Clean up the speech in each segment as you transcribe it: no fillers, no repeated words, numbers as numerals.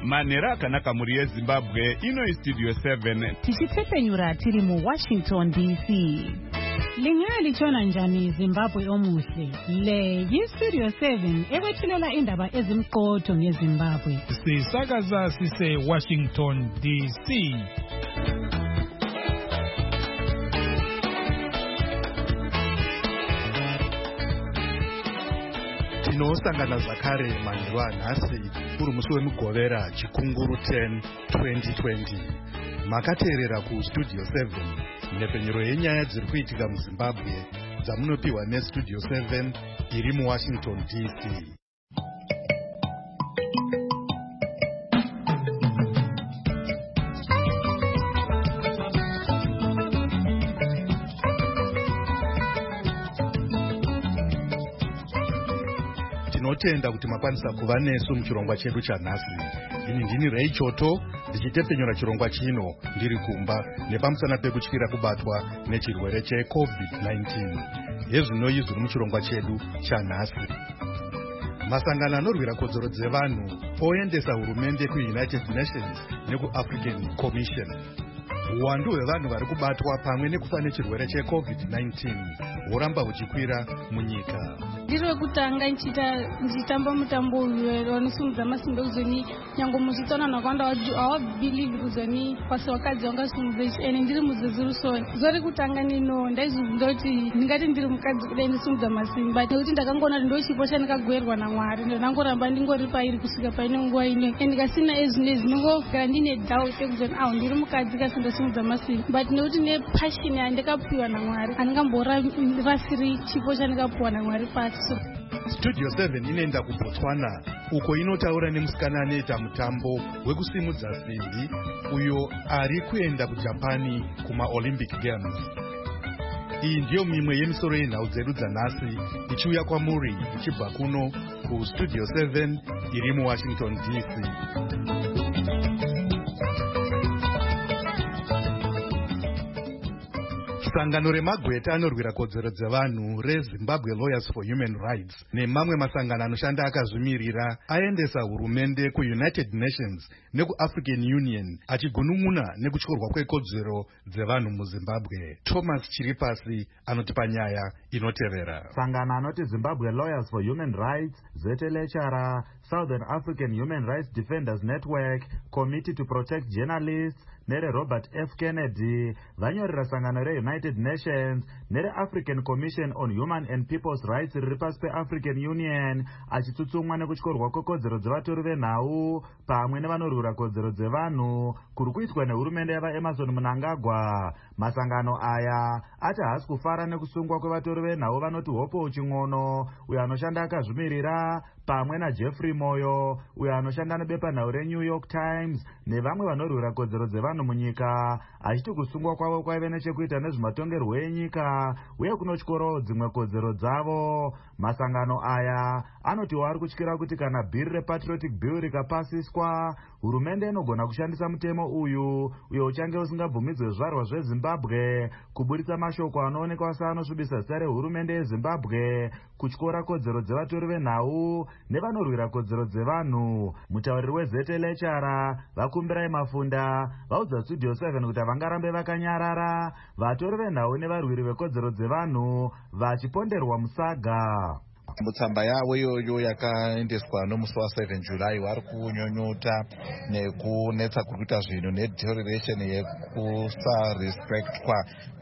manhero akanaka muri yeZimbabwe. Ino Studio 7 tichitepenyura tiri muWashington DC. Lingalichona njani Zimbabwe omuhle? Le yiStudio 7 ekwethulela indaba ezimqotho ngeZimbabwe. Sisakaza sise Washington DC. Tinosangana zvakare manheru anhasi uri musi wemugovera chikunguru 10 2020. Makateerera kuStudio 7 nhepfenyuro yenyaya dziri kuitika muZimbabwe dzamunopiwa neStudio 7 iri muWashington DC. Tinotenda kuti makwanisa kuva nesu muchirongwa chedu chanhasi. Ini ndini Ray Choto ndichitepenyura chirongwa chino ndiri kumba nepamusana pekutyira kubatwa nechirwere cheCovid-19. Hezvinoi zviri muchirongwa chedu chanhasi. Masangano anorwira kodzero dzevanhu oendesa hurumende kuUnited Nations nekuAfrican Commission. Uwandu hwevanhu vari kubatwa pamwe nekufa nechirwere cheCovid-19 huramba huchikwira munyika. Ndiro kutanga nchitamba mutambo uyu wanosimudza masimba kuzoni nyango muchitsona nakwanda awabelieve kuzoni pasi wakadzi wangasimudza ene ndiri muZezurusoni. Zori kutanga nino ndaizvibvunza kuti ndingati ndiri mukadzi kudai ndisimudza masimba nekuti ndakangoona kuti ndochipo chandakagwerwa naMwari ndangoramba ndingori pairi kusvika paine nguva ino ndikasina ezvinezvi ndingogara ndine doubt ekuzoni ndiri mukadzi kasi ndasimudza masimba but nekuti nepassion yandakapiwa naMwari handingamborasiri chipo chandakapiwa naMwari pasi. Studio 7 inoenda kuBotswana uko inotaura nemusikana anoita mutambo wekusimudza simbi uyo ari kuenda kuJapani kumaOlympic Games. Iyi ndiyo mimwe yemisoro yenhau dzedu dzanhasi ichiuya kwamuri ichibva kuno kuStudio 7 iri muWashington DC. Sangano remagweta anorwira kodzero dzevanhu reZimbabwe Lawyers for Human Rights nemamwe masangano anoshanda akazvimirira aendesa hurumende kuUnited Nations nekuAfrican Union achigunun'una nekutyorwa kwekodzero dzevanhu muZimbabwe. Thomas Chiripasi anotipa nyaya inotevera. Sangano anoti Zimbabwe Lawyers for Human Rights, ZLHR, Southern African Human Rights Defenders Network, Committee to Protect Journalists, nere Robert F. Kennedy vanyorera sangano reUnited Nations nere African Commission on Human and People's Rights riri pasi peAfrican Union achitsutsumwa nekutyorwa kwekodzero dzevatori venhau pamwe nevanorwira kodzero dzevanhu kuri kuitwa nehurumende yavaEmerson Mnangagwa. Masangano aya ati haasi kufara nekusungwa kwevatori venhau vanoti Hope Uching'ono uyo anoshanda akazvimirira pamwe naJeffrey Moyo uyo anoshanda nebepanhau reNew York Times nevamwe vanorwira kodzero dzevanhu munyika achiti kusungwa kwavo kwaive nechekuita nezvematongerwo enyika uye kunotyorawo dzimwe kodzero dzavo. Masangano aya anotiwo ari kutyira kuti kana bhiri rePatriotic Bill rikapasiswa hurumende inogona kushandisa mutemo uyo uchange usingabvumidzwe zvizvarwa zveZimbabwe kuburitsa mashoko anoonekwa seanosvibisa zita rehurumende yeZimbabwe kutyora kodzero dzevatori venhau nevanorwira kodzero dzevanhu. Mutauriri weZLHR Vakumbirai Mafunda vaudza Studio 7 kuti havangarambe vakanyarara vatori venhau nevarwiri vekodzero dzevanhu vachiponderwa musaga. Mutsamba yavo iyoyo yakaendeswa nomusi wa7 July vari kunyonyota nekunetsa kurikuita zvinhu nedeterioration yekusarespectwa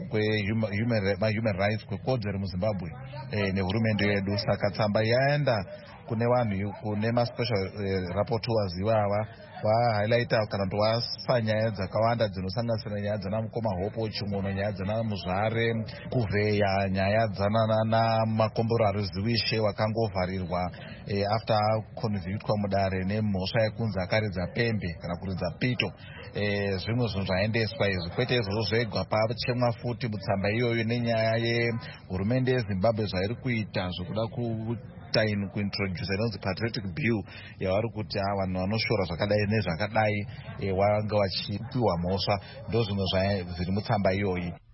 kwehuman rights kwekodzero muZimbabwe nehurumende yedu. Saka tsamba yaenda kune vanhu kune maspecial rapporteurs ivava vahighlighta kana kuti vasa nyaya dzakawanda dzinosanganisira nyaya dzanamukoma Hope Uching'ono, nyaya dzanaMuzvare Kuvheya, nyaya dzanamakombero aruziwishe wakangovharirwa after convictwa mudare nemhosva yekunzi akaridza pembe kana kuridza pito. Zvimwe zvinhu zvaendeswa izvi kwete izvozvo zvega pachemwa futi mutsamba iyoyo nenyaya yehurumende yeZimbabwe zvairi kuita zvokuda kuintroduce inonzi Patriotic Bill yavari kuti vanhu vanoshora zvakadai nezvakadai vanga vachipiwa mhosva. Ndo zvimwe zviri mutsamba iyoyi.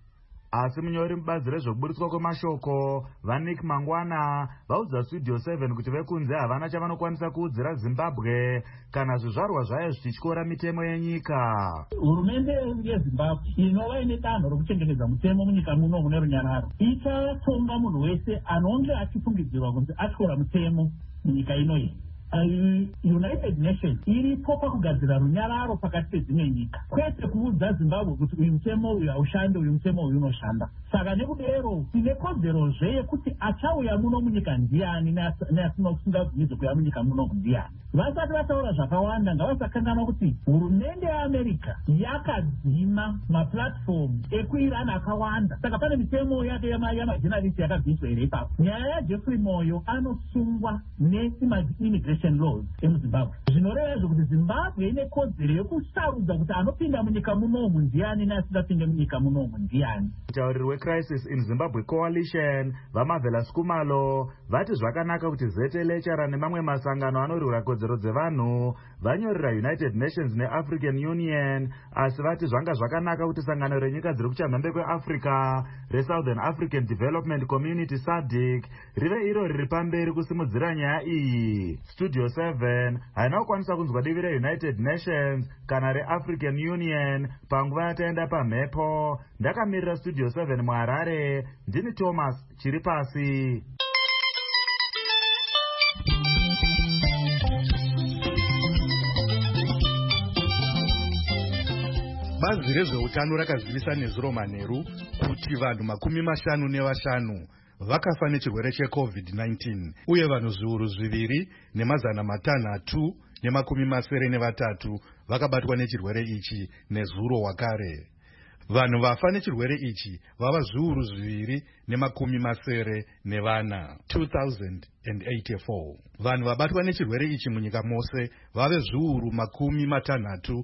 asi munyori mubazi rezvokuburitswa kwemashoko vaNick Mangwana vaudza Studio 7 kuti vekunze havana chavanokwanisa kuudzira Zimbabwe kana zvizvarwa zvayo zvichityora mitemo yenyika. Hurumende yeZimbabwe inova ine danho rokuchengetedza mutemo munyika muno mune runyararo ichatonga munhu wese anonge achifungidzirwa kuti atyora mutemo munyika inoyi. United Nations iripo pakugadzira runyararo pakati pedzimwe nyika, kwete kuudza Zimbabwe kuti uyu mutemo uyu haushande, uyu mutemo uyu unoshanda. Saka nekudero tine kodzerozve yekuti achauya muno munyika ndiani neasina kusingabvumidze kuuya munyika muno ndiani. Vasati vataura zvakawanda ngavasakanganwa kuti hurumende yeAmerica yakadzima maplatform ekuirana akawanda. Saka pane mitemo yake yamajenalisi yakabviswa here ipapo. Nyaya yaJeffrey Moyo anosungwa neimmigration laws emuZimbabwe. Zvinoreva zvekuti Zimbabwe ine kodzero yekusarudza kuti anopinda munyika munomu ndiani neasingapinde munyika munomu ndiani. Mutauriri weCrisis in Zimbabwe Coalition Vamavela Skumalo vati zvakanaka kuti Zete Lechara nemamwe masangano anorwira kodzero dzevanhu vanyorera United Nations neAfrican Union, asi vati zvanga zvakanaka kuti sangano renyika dziri kuchamhembe kweAfrica reSouthern African Development Community SADC rive iro riri pamberi kusimudzira nyaya iyi. Studio 7 haina kukwanisa kunzwa divi reUnited Nations kana reAfrican Union panguva yataenda pamhepo. Ndakamirira Studio 7 muHarare, ndini Thomas Chiripasi. Bazi rezveutano rakazivisa nezuro manheru kuti vanhu 55 vakafa nechirwere cheCovid-19 uye vanhu zviuru 2,693 vakabatwa nechirwere ichi nezuro wakare. Vanhu vafa nechirwere ichi vava zviuru 2,074 2084. Vanhu vabatwa nechirwere ichi munyika mose vave zviuru 65,066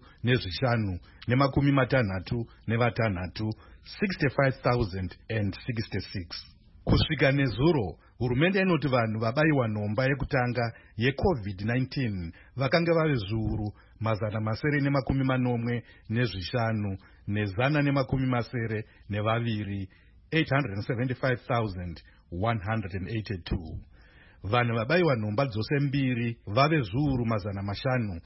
65,066. Kusvika nezuro, hurumende inoti vanhu vabayiwa nhomba yekutanga yeCovid-19 vakanga vave zviuru 785 875,182. Vanhu vabayiwa nhomba dzose mbiri vave zviuru 500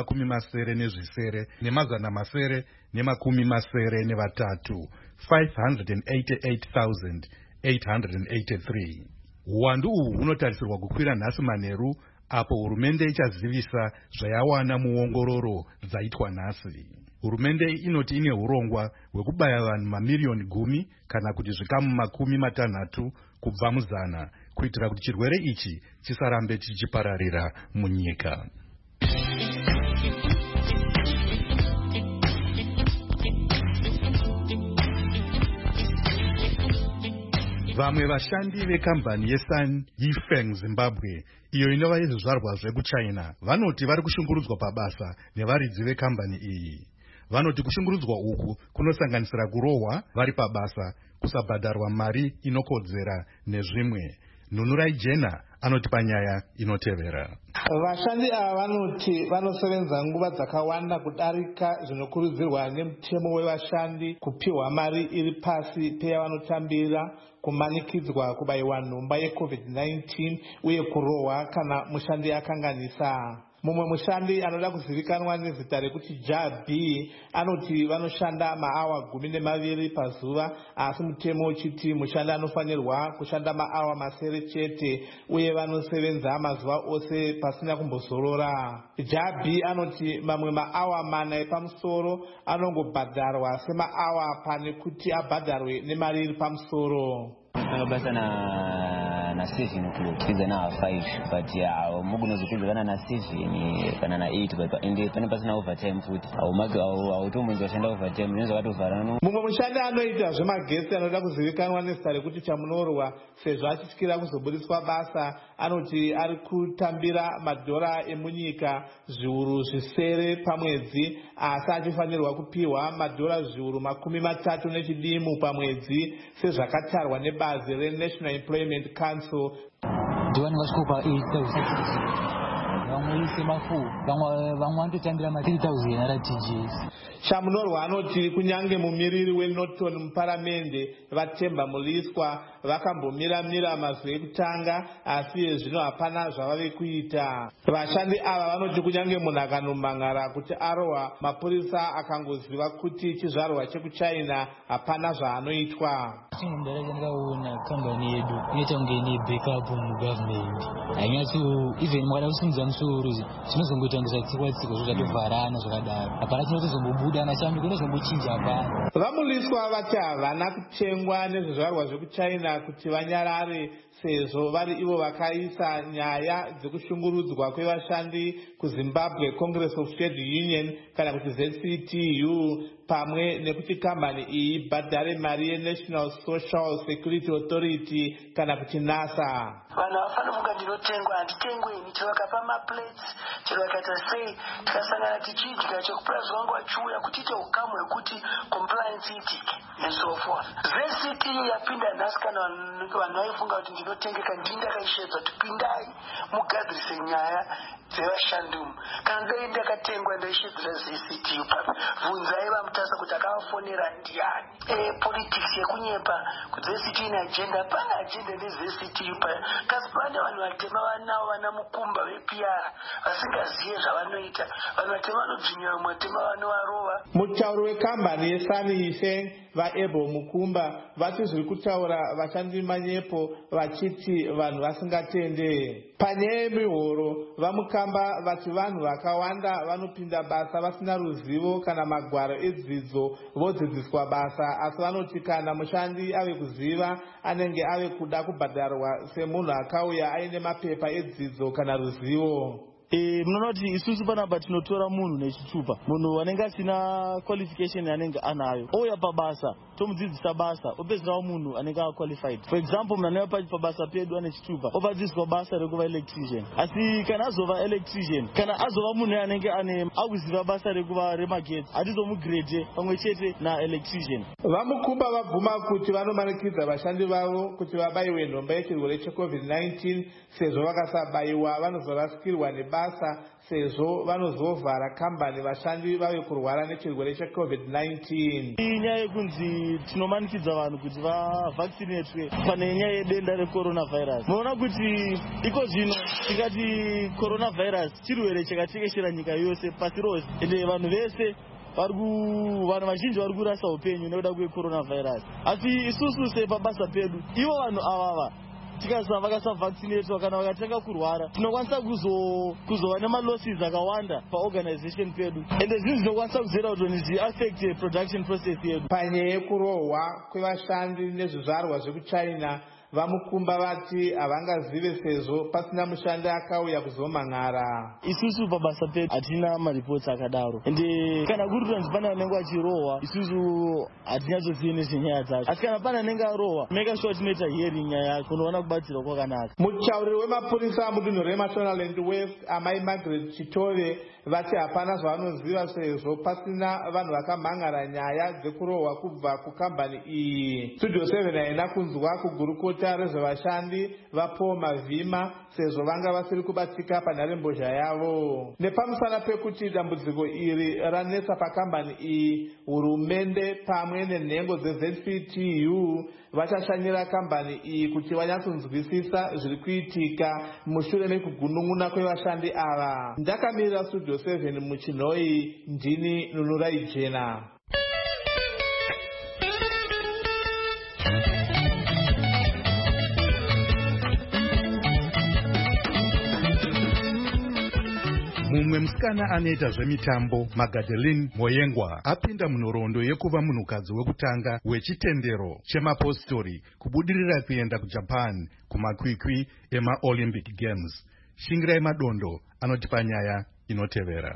588,883. Uwandu uhu hunotarisirwa kukwira nhasi manheru apo hurumende ichazivisa zvayawana muongororo dzaitwa nhasi. Hurumende inoti ine urongwa hwekubaya vanhu mamiliyoni 10 kana kuti zvikamu 60 kubva muzana kuitira kuti chirwere ichi chisarambe chichipararira munyika. Vamwe vashandi vekambani yeSan Yifeng Zimbabwe iyo inova yezvizvarwa zvekuChina vanoti vari kushungurudzwa pabasa nevaridzi vekambani iyi. Vanoti kushungurudzwa uku kunosanganisira kurohwa vari pabasa, kusabhadharwa mari inokodzera nezvimwe. Nunurai Jena anoti panyaya inotevera. Vashandi ava vanoti vanosevenza nguva dzakawanda kudarika zvinokurudzirwa nemutemo wevashandi, kupiwa mari iri pasi peyavanotambira, kumanikidzwa kubayiwa nhomba yeCovid-19 uye kurohwa kana mushandi akanganisa. Mumwe mushandi anoda kuzivikanwa nezita rekuti Jabi anoti vanoshanda maawa 12 pazuva, asi mutemo uchiti mushandi anofanirwa kushanda maawa 9 chete uye vanosevenza mazuva ose pasina kumbozorora. Jabi anoti mamwe maawa 4 epamusoro anongobhadharwa semaawa pane kuti abhadharwe nemari iri pamusoro. Basa na 7 o'clock iza na 5 but mugunozokudza kana na 7 kana na 8 but ende pane pasina overtime futi automunzi washanda overtime nezvo vatovhara. Mumwe mushandi anoita zvemagesti anoda kuzivikanwa nezita rekuti Chamunorwa sezvo achityira kuzoburiswa basa anoti ari kutambira madhora emunyika zviuru 7 pamwedzi, asi achifanirwa kupiwa madhora zviuru 30 nechidimu pamwedzi sezvakatarwa nebazi reNational Employment Council. Ndiwani vasikupa 8,000 vamwe mafu vamwe vanototambira ma 3000 ara TGS. Shamunorwa anoti kunyange mumiriri weNorton muparamende vatemba muliswa vakambomira mazwi ekutanga asi zvino hapana zvavave kuita. Vashandi ava vanoti kunyange munhu akanomangara kuti arohwa mapurisa akangoziva kuti chizvarwa chekuchina hapana zvaanoitwa. Ndakaona kambani yedu inoita kunge ine backup mugovernment. Hainyatso even mwada kusimudza musoro zvinozongoita kunge zvatsikwa-tsikwa zvotovharana zvakadaro. Hapana chinotozombobuda anashandi kunozombochinja hapana. Vamuliswa vati havana kutengwa nezvizvarwa zvekuchina kuti vanyarare sezvo vari ivo vakaisa nyaya dzekushungurudzwa kwevashandi kuZimbabwe Congress of Trade Union kana kuti ZCTU pamwe nekuti kambani iyi ibhadhare mari yeNational Social Security Authority kana kuti NASA. Vanhu havafana funga ndinotengwa, handitengwe ini. Chero vakapa maplates, chero vakaita sei, tikasangana tichidya chokupurazi wangu wachiuya kuti ite ukamu hwekuti compliance itike and so forth. ZCT yapinda nhasi kana vanhu vaifunga kuti ndinotengeka ndindakaishedza kuti pindai mugadzirise nyaya dzevashandi umu. Kana dai ndakatengwa ndaishedzera ZCT ipapo, bvunzai vamutasa kuti akavafonera ndiani. Politics yekunyepa kuti ZCT ine agenda, pana agenda neZCT ipapo. Kasi pane vanhu vatema vanavo vana mukumba vePR vasingazive zvavanoita. Vanhu vatema vanodzvinyira vamwe vatema vanovarova. Mutauri wekambani yeSunny Ifeng vaEbo Mukumba vati zviri kutaura vashandi manyepo vachiti vanhu vasingatende. Panyaya yemihoro vamukamba vati vanhu vakawanda vanopinda basa vasina ruzivo kana magwaro edzidzo vodzidziswa basa, asi vanoti kana mushandi ave kuziva anenge ave kuda kubhadharwa semunhu akauya aine mapepa edzidzo kana ruzivo. Munoona kuti isusu panapa tinotora munhu nechitupa, munhu anenge asina qualification anenge anayo ouya pabasa tomudzidzisa basa opedzerawo munhu anenge qualified. For example, munhu anenge pabasa pedu ane chitupa opadzidziswa basa rekuva electrician, asi kana azova electrician kana azova munhu anenge akuziva basa rekuva remagetsi hatizomugrade pamwe chete naelectrician. Vamukumba vabvuma kuti vanomanikidza vashandi vavo kuti vabayiwe nhomba yechirwere cheCovid-19 sezvo vakasabayiwa vanozorasikirwa nebasa sezvo vanozovhara kambani vashandi vave kurwara nechirwere cheCovid-19. Inyaya yekunzi tinomanikidza vanhu kuti vavaccinatwe pane nyaya yedenda recoronavirus. Munoona kuti iko zvino tikati coronavirus chirwere chakatekeshera nyika yose pasi rose, ende vanhu vese vanhu vazhinji vari kurasa upenyu nekuda kweCoronavirus. Asi isusu sepabasa pedu ivo vanhu avava vakasavaccinatwa kana vakatanga kurwara tinokwanisa kuzova nemalosses akawanda paorganization pedu, ende zvinhu zvinokwanisa kuzera kuti zviaffect production process yedu. Panyaya yekurohwa kwevashandi nezvizvarwa zvekuchina vamukumba vati havangazive sezvo pasina mushandi akauya kuzomang'ara. Isusu pabasa pedu hatina maripoti akadaro, ende kana kuri kuti pana anenge achirohwa isusu hatinyatsozive nezvenyaya dzacho, asi kana pana anenge arohwa make sure tinoita hearing nyaya yake kunoona kubatsirwa kwakanaka. Mutauriri wemapurisa mudunhu reMashonaland West Amai Margaret Chitove vati hapana zvavanoziva sezvo pasina vanhu vakamhang'ara nyaya dzekurohwa kubva kukambani iyi. Studio 7 haina kunzwa kugurukota rezvevashandi vaPaul Mavhima sezvo vanga vasiri kubatsika panharembozha yavo. Nepamusana pekuti dambudziko iri ranetsa pakambani iyi, hurumende pamwe nenhengo dzeZCTU vachashanyira kambani iyi kuti vanyatsonzwisisa zviri kuitika mushure mekugunun'una kwevashandi ava. Ndakamirira Studio 7 muChinoi, ndini Nunurai Jena. Mumwe musikana anoita zvemitambo Magadeline Moyengwa apinda munhoroondo yekuva munhukadzi wekutanga wechitendero chemapostori kubudirira kuenda kuJapan kumakwikwi emaOlympic Games. Shingirai Madondo anotipa nyaya inotevera.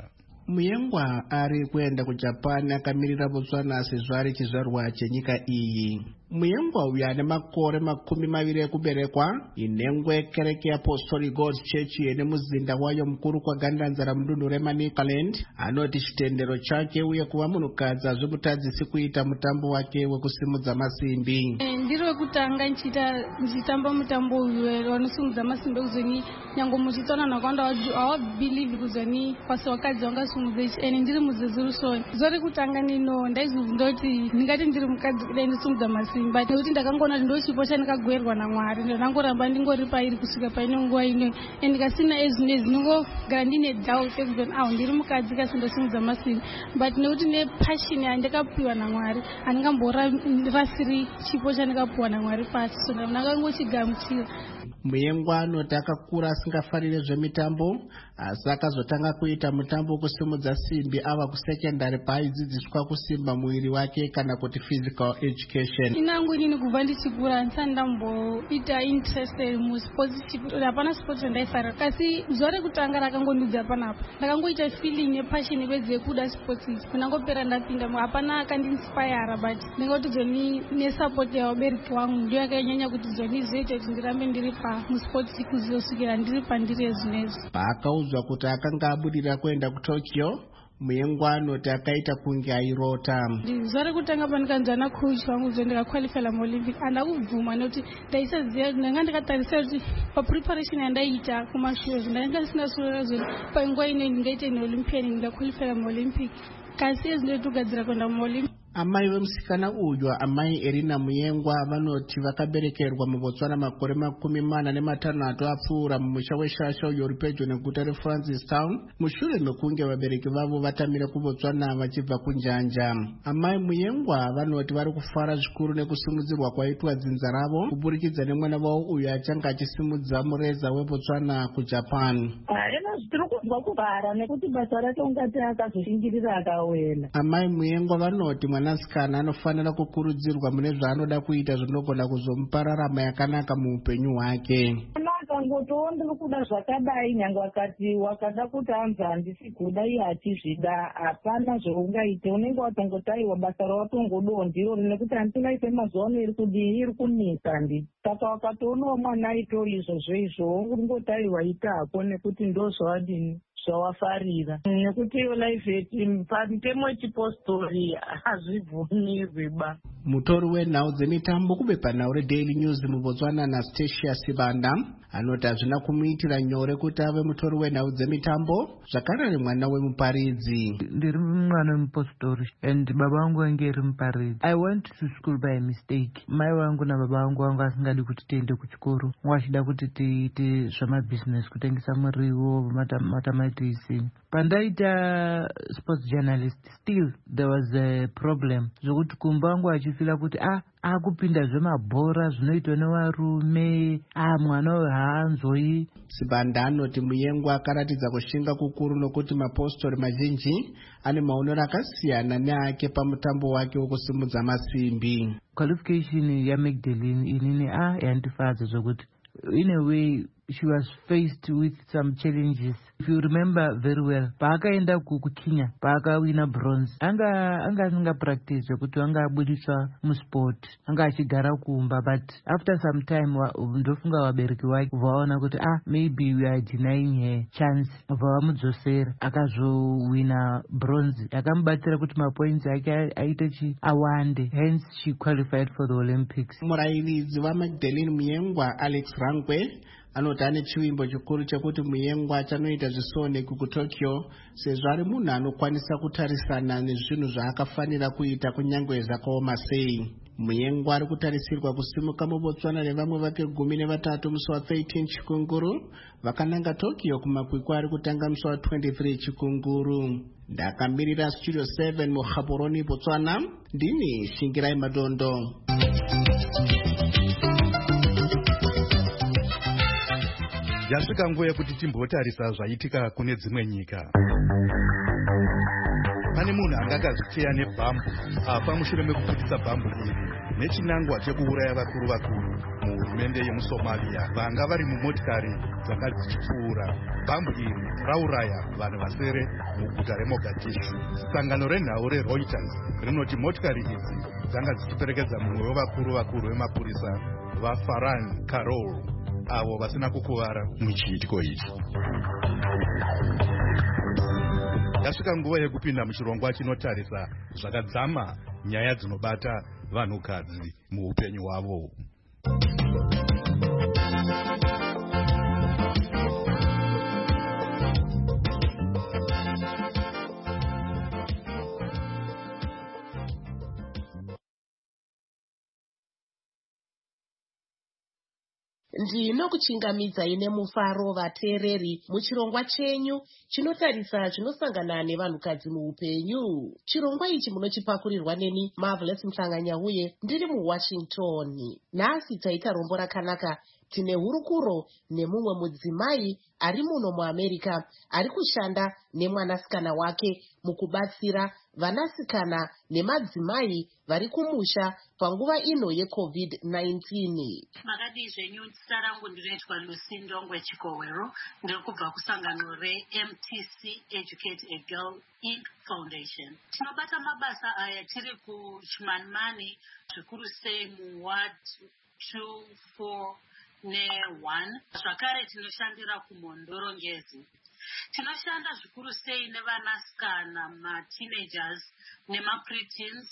Muyengwa ari kuenda kuJapan akamirira Botswana sezvo ari chizvarwa chenyika iyi. Muyengwa uyu ane makore 20 ekuberekwa, inengwe kereke yeApostolic God Church yene muzinda wayo mukuru kwagandanzara mudunhu reManicaland, anoti chitendero chake uye kuva munhukadzi hazvimutadzisi kuita mutambo wake wekusimudza masimbi. Ndiri wekutanga ndichitamba mutambo uyu wanosimudza masimbi kuzoni nyange muchitsona nakwanda hawabhilieve kuzoni pasi wakadzi wangasimudza ichi ene ndiri muzezurusoni. Zori kutanga nino ndaizondoti ndingati ndiri mukadzi kudai ndisimudza masimbi nekuti ndakangoona kuti ndo chipo chandakagwerwa naMwari, ndangoramba ndingori pairi kusvika paine nguva ino ndikasina ezvinezvi ndingogara ndine doubt ekuzoti ndiri mukadzi kasi ndosimudza masimbi, but nekuti nepashini yandakapiwa naMwari handingamborasiri chipo chandakapiwa naMwari pasi, so ndakangochigamuchira. Muyengwa anoti akakura asingafarire zvemitambo, asi akazotanga kuita mutambo wekusimudza simbi ava kusekendari paaidzidziswa kusimba muviri wake kana kuti physical education. Inangu inini kubva ndichikura ndisati ndamboita interested musports, hapana sports yandaifarira, kasi zuva rekutanga rakangondudza panapa ndakangoita feeling nepassion bedzi yekuda sports idzi, ndangopera ndapinda hapana akandinspire, but ndingoti zoni nesupport yawabereki wangu ndiyo yakanyanya kuti zoni zoita kuti ndirambe ndiri musports kuzosvikira ndiri pandiri zvinezvi. Paakaudzwa kuti akanga abudira kuenda kuTokyo, Muyengwa anoti akaita kunge airota. Zuva rekutanga pandikanzwa nacoach wangu kuti ndikakwalifira muOlympic handakubvuma nekuti ndaisaziva, ndanga ndikatarisa kuti papreparation yandaita kumashure ndanga ndisina sura zoti panguva ino ndingaita neOlympian ndikakwalifira muOlympic, kasi ezvinoti kugadzira kuenda muOlympic. Amai vemusikana uyu, amai Erina Muyengwa, vanoti vakaberekerwa muBotswana makore 46 apfuura mumusha weShasha uyo uri pedyo neguta reFrancistown mushure mekunge vabereki vavo vatamira kuBotswana vachibva kunjanja. Amai Muyengwa vanoti vari kufara zvikuru nekusimudzirwa kwaitwa dzinza ravo kuburikidza nemwana wavo uyu achanga achisimudza mureza weBotswana kuJapan. Tiri kunzwa kuvhara nekuti basa rake ungati akazoshingirira akawela. Amai Muyengwa vanoti mwanasikana anofanira kukurudzirwa mune zvaanoda kuita zvinogona kuzomupa rarama yakanaka muupenyu hwake. Akangotoona ndiri kuda zvakadai, nyange wakada kuti anzi handisi kuda iye achizvida, hapana zvaungaite, unenge watongotaiwa basa rawatongodawo ndiro nekuti handingaite mazuva ano iri kunisa ndi. Saka wakatoonawo mwana aitawo izvozvo izvo ungotaiwa itako nekuti ndo zvavadini zvawafarira, nekuti iyo life yetim pamutemo wechipostori hazvibvumirwi ba. Mutori wenhau dzemitambo kubepa nhau reDaily News muBotswana Anastasia Sibanda anoti hazvina kumuitira nyore kuti ave mutori wenhau dzemitambo, zvakare ari mwana wemuparidzi. Ndiri mwana wemupostori and baba vangu vange iri muparidzi. I went to school by mistake. Mai vangu nababa vangu vanga vasingadi kuti tiende kuchikoro, vachida kuti tiite zvamabusiness, kutengesa muriwo, matamatisi. Pandaita sports journalist, still there was a problem zvokuti kumba vangu achifila kuti akupinda zvemabhora zvinoitwa nevarume, mwana uyu haanzoi. Sibanda anoti Muyengwa akaratidza kushinga kukuru nokuti mapostori mazhinji ane maonero akasiyana neake pamutambo wake wekusimudza masimbi. Qualification yaMagdalene inini yandifadza zvokuti in a way she was faced with some challenges. If you remember very well, paakaenda kuKenya paakawina bronze, anga asinga practice kuti anga abudiswa musport, anga achigara kumba, but after some time ndofunga vabereki vake vaona kuti maybe we are denying her chance, vavamudzosera akazowina bronze yakamubatsira kuti mapoints ake aite awande, hence she qualified for the Olympics. Murairidzi waMagdalene Muyengwa Alex Rangwe anoti ane chivimbo chikuru chekuti Muyengwa achanoita zvisoneki kuTokyo sezvo ari munhu anokwanisa kutarisana nezvinhu zvaakafanira kuita kunyange zvakaoma sei. Muyengwa ari kutarisirwa kusimuka muBotswana nevamwe vake 13 musi wa13 Chikunguru, vakananga Tokyo kumakwikwi ari kutanga musi wa23 Chikunguru. Ndakamirira Studio 7 muGaborone, Botswana, ndini Shingirai Madondo. Yasvika nguva yekuti timbotarisa zvaitika kune dzimwe nyika. Pane munhu anga akazviteya nebhambu apa mushure mekuputisa bhambu iri nechinangwa chekuuraya vakuru muhurumende yemusomalia vanga vari mumotikari dzanga dzichipfuura. Bhambu iri rauraya vanhu vasere muguta reMogadishu. Sangano renhau reReuters rinoti motikari idzi dzanga dzichiperekedza mumwe wevakuru vemapurisa vaFarhan Karol, avo vasina kukuvara muchiitiko ichi. Yasvika nguva yekupinda muchirongwa chinotarisa zvakadzama nyaya dzinobata vanhukadzi muupenyu hwavo. Ndinokuchingamidzai nemufaro vateereri muchirongwa chenyu chinotarisa chinosangana nevanhukadzi muupenyu. Chirongwa ichi munochipakurirwa neni Marvelous Mhlanganyauye ndiri muWashington. Nhasi taita rombo rakanaka. Tine hurukuro nemumwe mudzimai ari muno muAmerica ari kushanda nemwanasikana wake mukubatsira vanasikana nemadzimai vari kumusha panguva ino yeCovid-19. Makadi zvenyu, zita rangu ndinoitwa Lucy Ndongwe Chikowero, ndiri kubva kusangano reMTC Educate a Girl Inc. Foundation. Tinobata mabasa aya tiri kuChimanimani, zvikuru sei muWard 2, 4 ne1. Zvakare tinoshandira kuMhondoro Ngezi. Tinoshanda zvikuru sei nevanasikana, mateenagers nemapreteens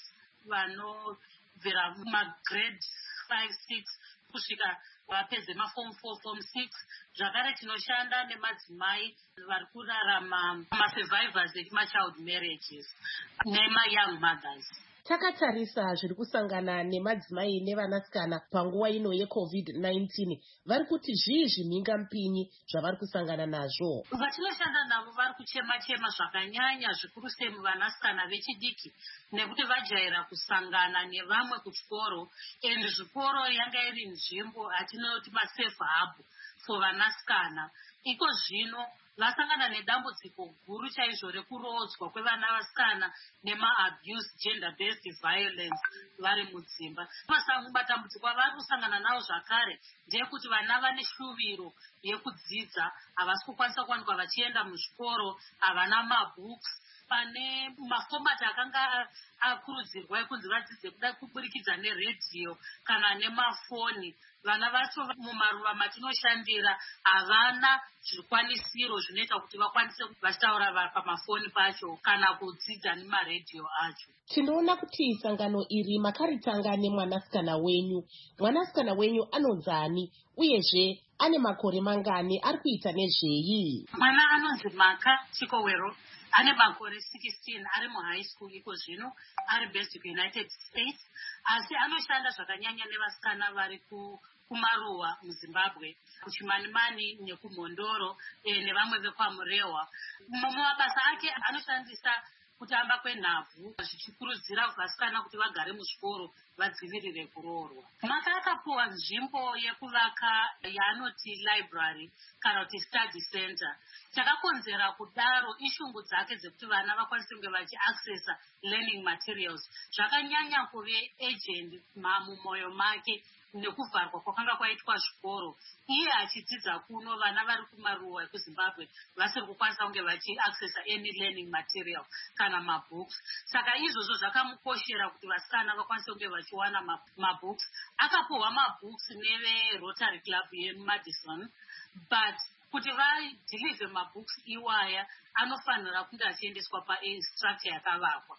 vanobvira magrade 5, 6 kusvika vapedze maform 4, form 6. Zvakare tinoshanda nemadzimai vari kurarama masurvivors emachild marriages nemayoung mothers. Takatarisa zviri kusangana nemadzimai nevanasikana panguva ino yeCovid-19. Vari kuti zvii zvimhingamupinyi zvavari kusangana nazvo? Vatinoshanda navo vari kuchema-chema zvakanyanya, zvikuru sei muvanasikana vechidiki, nekuti vajaira kusangana nevamwe kuchikoro, and zvikoro yanga iri nzvimbo atinoti masafe hub for vanasikana. Iko zvino vasangana nedambudziko guru chaizvo rekurodzwa kwevana vasikana nemaabuse, gender based violence vari mudzimba. Matambudziko avari kusangana nawo zvakare ndeyekuti vana vane shuviro yekudzidza, havasi kukwanisa kuwanikwa vachienda muzvikoro, havana mabooks. Pane mafomati akanga akurudzirwa ekunzi vadzidze kuda kuburikidza neredhiyo kana nemafoni. Vana vacho mumaruva matinoshandira havana zvikwanisiro zvinoita kuti vakwanise vachitaura pamafoni pacho kana kudzidza nemaredhiyo acho. Tinoona kuti sangano iri makaritanga nemwanasikana wenyu. Mwanasikana wenyu anonzani uyezve ane makore mangani, ari kuita nezvei? Mwana anonzi Maka Chikowero ane makore 16, ari muhigh school iko zvino, ari based kuUnited States, asi anoshanda zvakanyanya nevasikana vari kumaruwa muZimbabwe, kuChimanimani nekuMhondoro nevamwe vekwaMurehwa. Mumabasa ake anoshandisa kutamba kwenhabvu, zvichikurudzira vasikana kuti vagare muzvikoro vadzivirire kuroorwa. Maka akapuwa nzvimbo yekuvaka yaanoti library kana kuti study center. Chakakonzera kudaro ishungu dzake dzekuti vana vakwanise kunge vachiaccessa learning materials. Zvakanyanya kuve agent mumwoyo make nekuvharwa kwakanga kwaitwa zvikoro. Iye achidzidza kuno, vana vari kumaruwa ekuZimbabwe vasiri kukwanisa kunge vachiaccessa any learning material kana mabooks. Saka izvozvo zvakamukoshera kuti vasikana vakwanise kunge vachiwana mabooks. Akapuhwa mabooks neveRotary Club yeMadison, but kuti vadhilive mabooks iwaya anofanira kunge achiendeswa pastructure yakavakwa.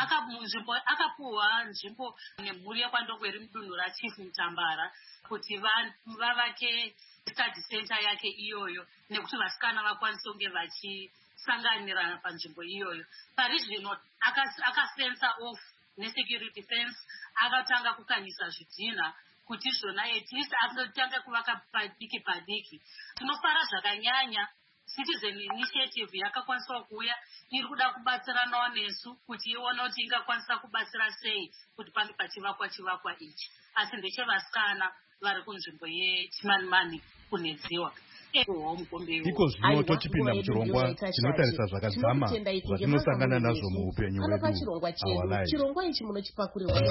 Akapuhwa nzvimbo nemhuri yekwandongo iri mudunhu raChief Mutambara kuti vavake study center yake iyoyo, nekuti vasikana vakwanise kunge vachisanganira panzvimbo iyoyo. Pari zvino akafensa off nesecurity fence, akatanga kukanyisa zvidhina kuti zvona at least akatanga kuvaka padiki padiki. Tinofara zvakanyanya Citizen Initiative yakakwanisa kuuya iri kuda kubatsiranawo nesu kuti ione kuti ingakwanisa kubatsira sei kuti pange pachivakwa ichi, asi ndechevasikana vari kunzvimbo yeChimanimani kunedziwa. iko zvino tochipinda muchirongwa chinotarisa zvakadzama zvatinosangana nazvo muupenyu hwedu. Chirongwa ichi munochipakurirwa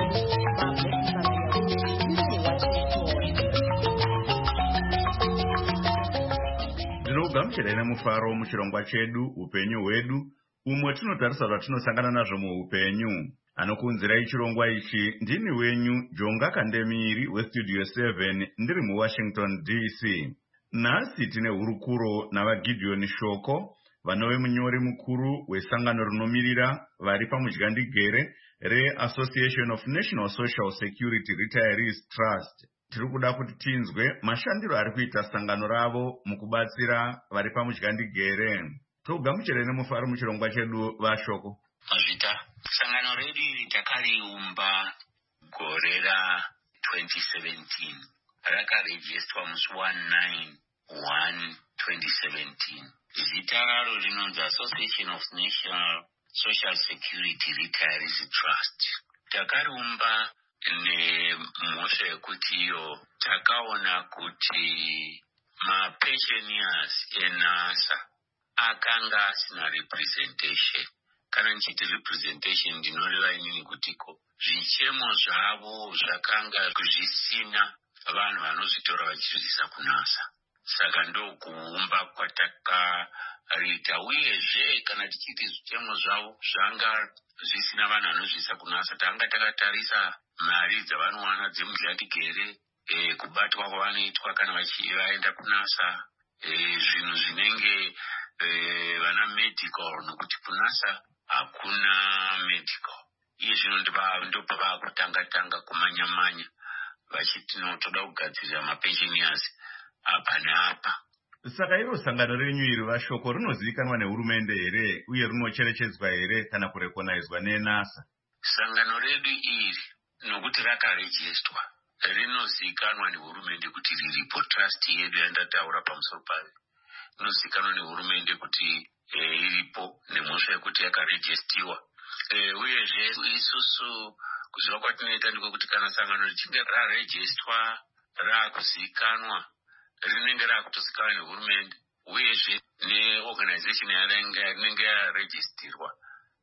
ndinogamuchirai nemufaro muchirongwa chedu upenyu hwedu, umwe tinotarisa zvatinosangana nazvo muupenyu. Anokunzirai chirongwa ichi ndini wenyu Jonga Kandemiri westudio 7 ndiri muWashington DC. Nhasi tine hurukuro navaGideon Shoko, vanove munyori mukuru wesangano rinomirira vari pamudyandigere reAssociation of National Social Security Retirees Trust. Tiri kuda kuti tinzwe mashandiro ari kuita sangano ravo mukubatsira vari pamudyandigere. Togamuchirai nemufaro muchirongwa chedu vaShoko. Mazvita, sangano redu takariumba gore ra2017. Rakarejistwa musi 19/1/2017. Zita raro rinonzi Association of National Social Security Retirees Trust. Takariumba nemhosva yekuti iyo takaona kuti mapensioners eNASA akanga asina representation. Kana nchiti representation ndinoreva inini kutiko zvichemo zvavo zvakanga zvisina vanhu vanozvitora vachizvisa kuNASA. Saka ndokuumba kwatakaita, uyezve kana tichiti zvichemo zvavo zvanga zvisina vanhu vanozvisa kuNASA, tanga takatarisa mari dzavanowana dzemudyandigere, kubatwa kwavanoitwa kana vachivaenda kuNASA, zvinhu zvinenge vana medical, nokuti kuNASA hakuna medical. Iye zvino ndopa vakutanga kumanya-manya vachiti toda kugadzirira mapensioners apa neapa. Saka iro sangano renyu iri vaShoko rinozivikanwa nehurumende here uye rinocherechedzwa here kana kurekonaizwa neNASA? Sangano redu iri nokuti rakarejistwa rinozivikanwa nehurumende kuti riripo. Trust yedu yandataura pamusoro payo inozivikanwa nehurumende kuti iripo nemhosva yekuti yakarejistiwa. Uyezve isusu kuziva kwatinoita ndikokuti kana sangano richinge rarejistwa rakuzivikanwa rinenge rakutozivikanwa nehurumende uyezve neorganization yarinenge yarejistirwa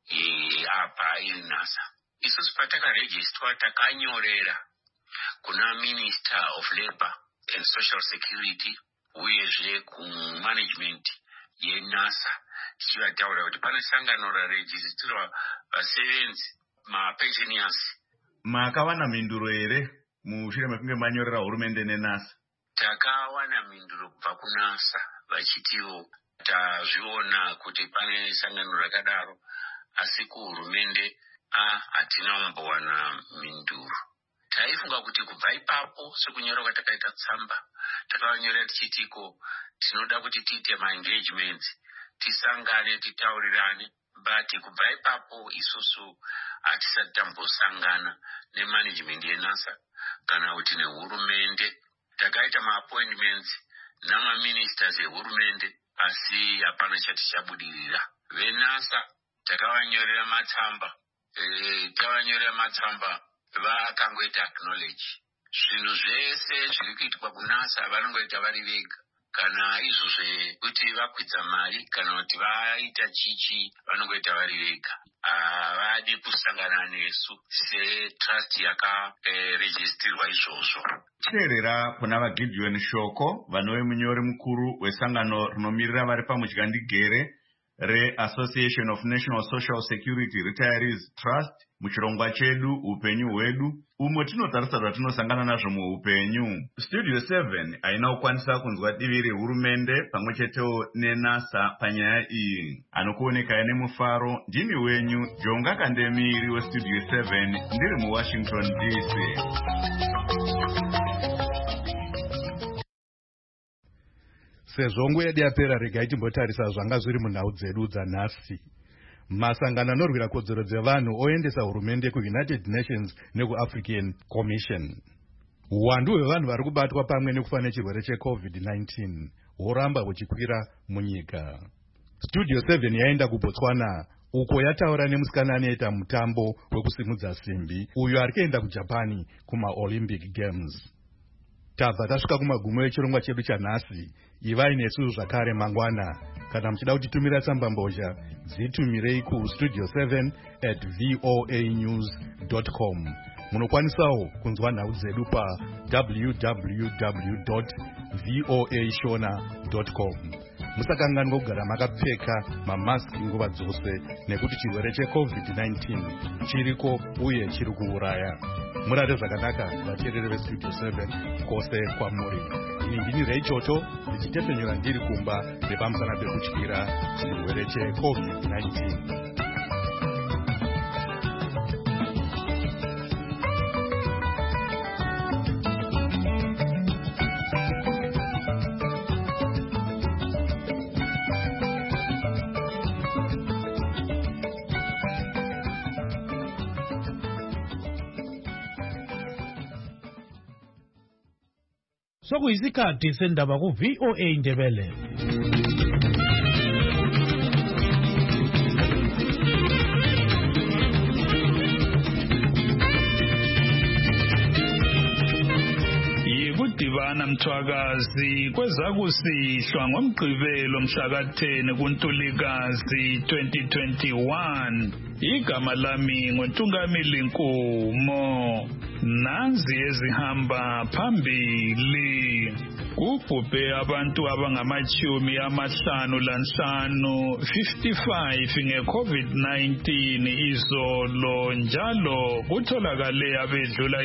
apa iri NASA. Isusu patakarejistwa takanyorera kuna Minister of Labour and Social Security uyezve kumanagement yeNASA tichivataura kuti pane sangano rarejistirwa vasevenzi mapensioners. Makawana mhinduro here mushure mekunge manyorera hurumende neNASA? Takawana mhinduro kubva kuNASA vachitiwo tazviona kuti pane sangano rakadaro, asi kuhurumende hatina kumbowana mhinduro. Taifunga kuti kubva ipapo sekunyora kwatakaita tsamba takavanyorera tichitiko tinoda kuti tiite maengagements, tisangane titaurirane, but kubva ipapo isusu hatisati tambosangana nemanagement yeNASA kana kuti nehurumende. Takaita maappointments namaministers ehurumende asi hapana chati chabudirira. VeNASA takavanyorera matsamba vakangoita acknowledge. Zvinhu zvese zviri kuitwa kuNASA vanongoita vari vega, kana izvo zvekuti vakwidza mari kana kuti vaita chichi vanongoita vari vega. Havadi kusangana nesu setrust yakarejistirwa izvozvo. Tichiteerera kuna vaGideon Shoko, vanove munyori mukuru wesangano rinomirira vari pamudyandigere reAssociation of National Social Security Retirees Trust muchirongwa chedu upenyu hwedu, umwe tinotarisa zvatinosangana nazvo muupenyu. Studio 7 haina kukwanisa kunzwa divi rehurumende pamwe chetewo neNASA panyaya iyi. Anokuonekai nemufaro ndini wenyu Jonga Kandemiri westudio 7 ndiri muWashington DC. Sezvo nguva yedu yapera, regai timbotarisa zvanga zviri munhau dzedu dzanhasi. Masangano anorwira kodzero dzevanhu oendesa hurumende kuUnited Nations nekuAfrican Commission. Uwandu hwevanhu vari kubatwa pamwe nekufa nechirwere cheCovid-19 horamba huchikwira munyika. Studio 7 yaenda kuBotswana uko yataura nemusikana anoita mutambo wekusimudza simbi uyo ari kuenda kuJapani kumaOlympic Games. tabva tasvika kumagumo echirongwa chedu chanhasi. Ivai nesu zvakare mangwana. Kana muchida kutitumira tsambambozha, dzitumirei kustudio 7@voanews.com. Munokwanisawo kunzwa nhau dzedu pa www.voashona.com. Musakanganwa kugara makapfeka mamaski nguva dzose nekuti chirwere cheCovid-19 chiriko uye chiri kuuraya. Murare zvakanaka vateereri vestudio 7 kwose kwamuri. Ini ndini Ray Choto ndichitepenyura ndiri kumba nepamusana pekutyira chirwere cheCovid-19. Sokuyisikhathi sendaba ku VOA Ndebele. Yikudibana mthwakazi kwezakusihlwa ngomgqibelo mhla ka-10 kuNtulikazi 2021. Igama lami nguNtungamili Nkumo. Nanzi ezihamba phambili. Kubhubhe abantu abangama-55 nge-COVID-19 izolo, njalo kutholakale abedlula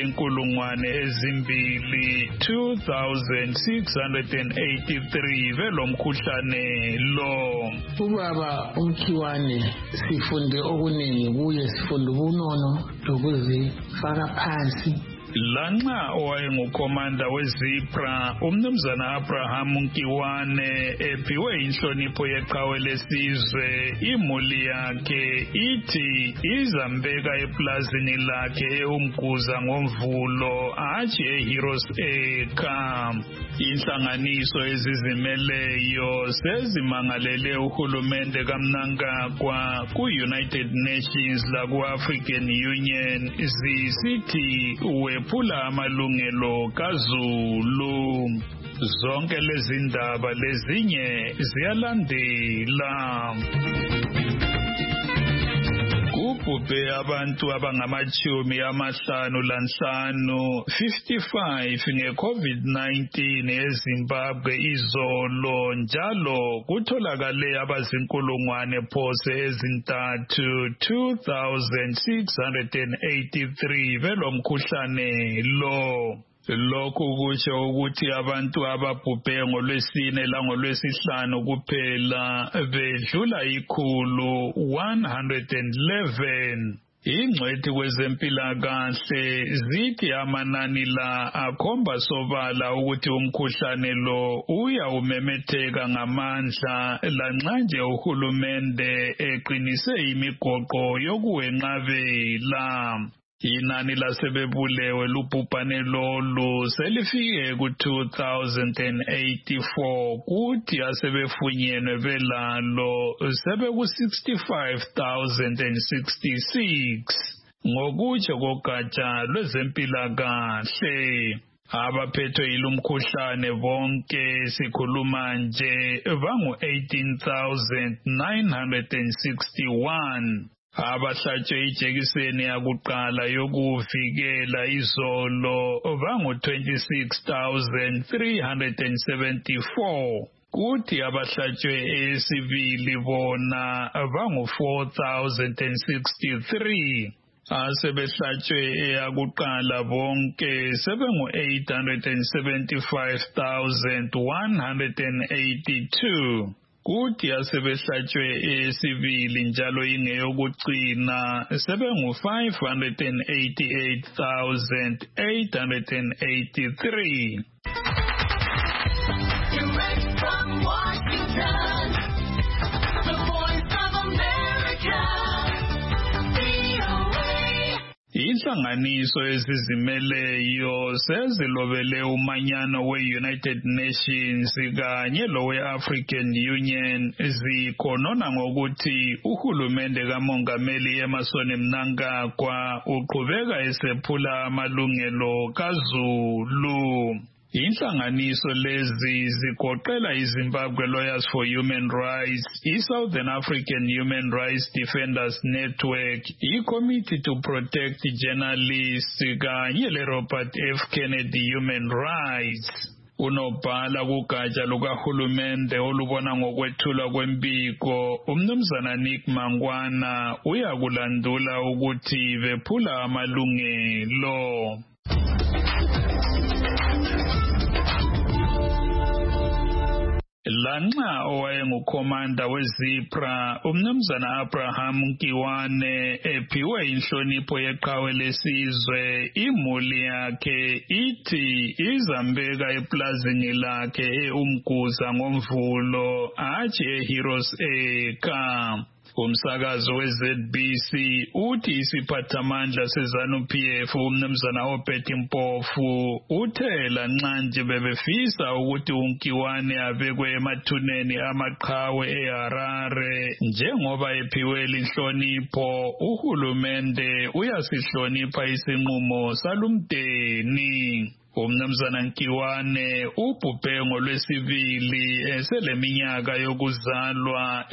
2,683 belomkhuhlane lo. Ubaba uMkhiwane sifunde okuningi kuye, sifunde ubunono lokuzifaka phansi. Lanxa owayengukhomanda weZipra umnumzana Abraham Nkiwane ephiwe inhlonipho yeqhawe lesizwe, imuli yakhe ithi izambeka eplazini lakhe eUmguza ngoMvulo, hatshi eHeroes Acre. Inhlanganiso ezizimeleyo sezimangalele uhulumende kaMnangagwa ku-United Nations laku-African Union zisithi wephula amalungelo kaZulu. Zonke lezi ndaba lezinye ziyalandela. Kubhubhe abantu abangama-55 nge-COVID-19 eZimbabwe izolo, njalo kutholakale abazinkulungwane phose ezintathu 2,683 belomkhuhlane lo. Lokhu kusho ukuthi abantu ababhubhe ngoLwesine langolwesihlanu kuphela bedlula 111. Ingcwethi kwezempilakahle zithi amanani la akhomba sobala ukuthi umkhuhlane lo uyawumemetheka ngamandla, lanxa nje uhulumende eqinise imigoqo yokuwenqabela. Inani lasebebulewe lubhubhane lolu selifike ku-2,084, kuthi asebefunyenwe belalo sebeku-65,066 ngokutsho kogatsha lwezempilakahle. Abaphethwe yilumkhuhlane bonke sikhuluma nje bangu-18,961. Abahlatshwe ijekiseni yakuqala yokuvikela izolo bangu-26,374. Kuthi abahlatshwe esibili bona bangu-4,063. Asebehlatshwe eyakuqala bonke sebengu-875,182. Kuthi asebehlatshwe esibili njalo ingeyokugcina sebengu-588,883. Direct from Washington, the Voice of America, VOA. Inhlanganiso ezizimeleyo sezilobele umanyano we-United Nations kanye lowe-African Union zikhonona ngokuthi uhulumende kaMongameli Emmerson Mnangagwa uqhubeka esephula amalungelo kaZulu. Inhlanganiso lezi zigoqela iZimbabwe Lawyers for Human Rights, iSouthern African Human Rights Defenders Network, iCommittee to Protect Journalists kanye leRobert F. Kennedy Human Rights. Unobhala kugatsha lukahulumende olubona ngokwethulwa kwembiko umnumzana Nick Mangwana uyakulandula ukuthi bephula amalungelo. Lanxa owayengukhomanda weZIPRA umnumzana Abraham Mkiwane ephiwe inhlonipho yeqhawe lesizwe, imuli yakhe ithi izambeka eplazini lakhe eUmguza ngoMvulo atshi eHeroes Acre. Umsakazi weZBC uthi isiphathamandla seZANU-PF umnumzana Obert Mpofu uthe lanxa nje bebefisa ukuthi uNkiwane abekwe emathuneni amaqhawe eHarare njengoba ephiwe inhlonipho, uhulumende uyasihlonipha isinqumo salumdeni. Umnumzana Nkiwane ubhubhe ngoLwesibili eseleminyaka yokuzalwa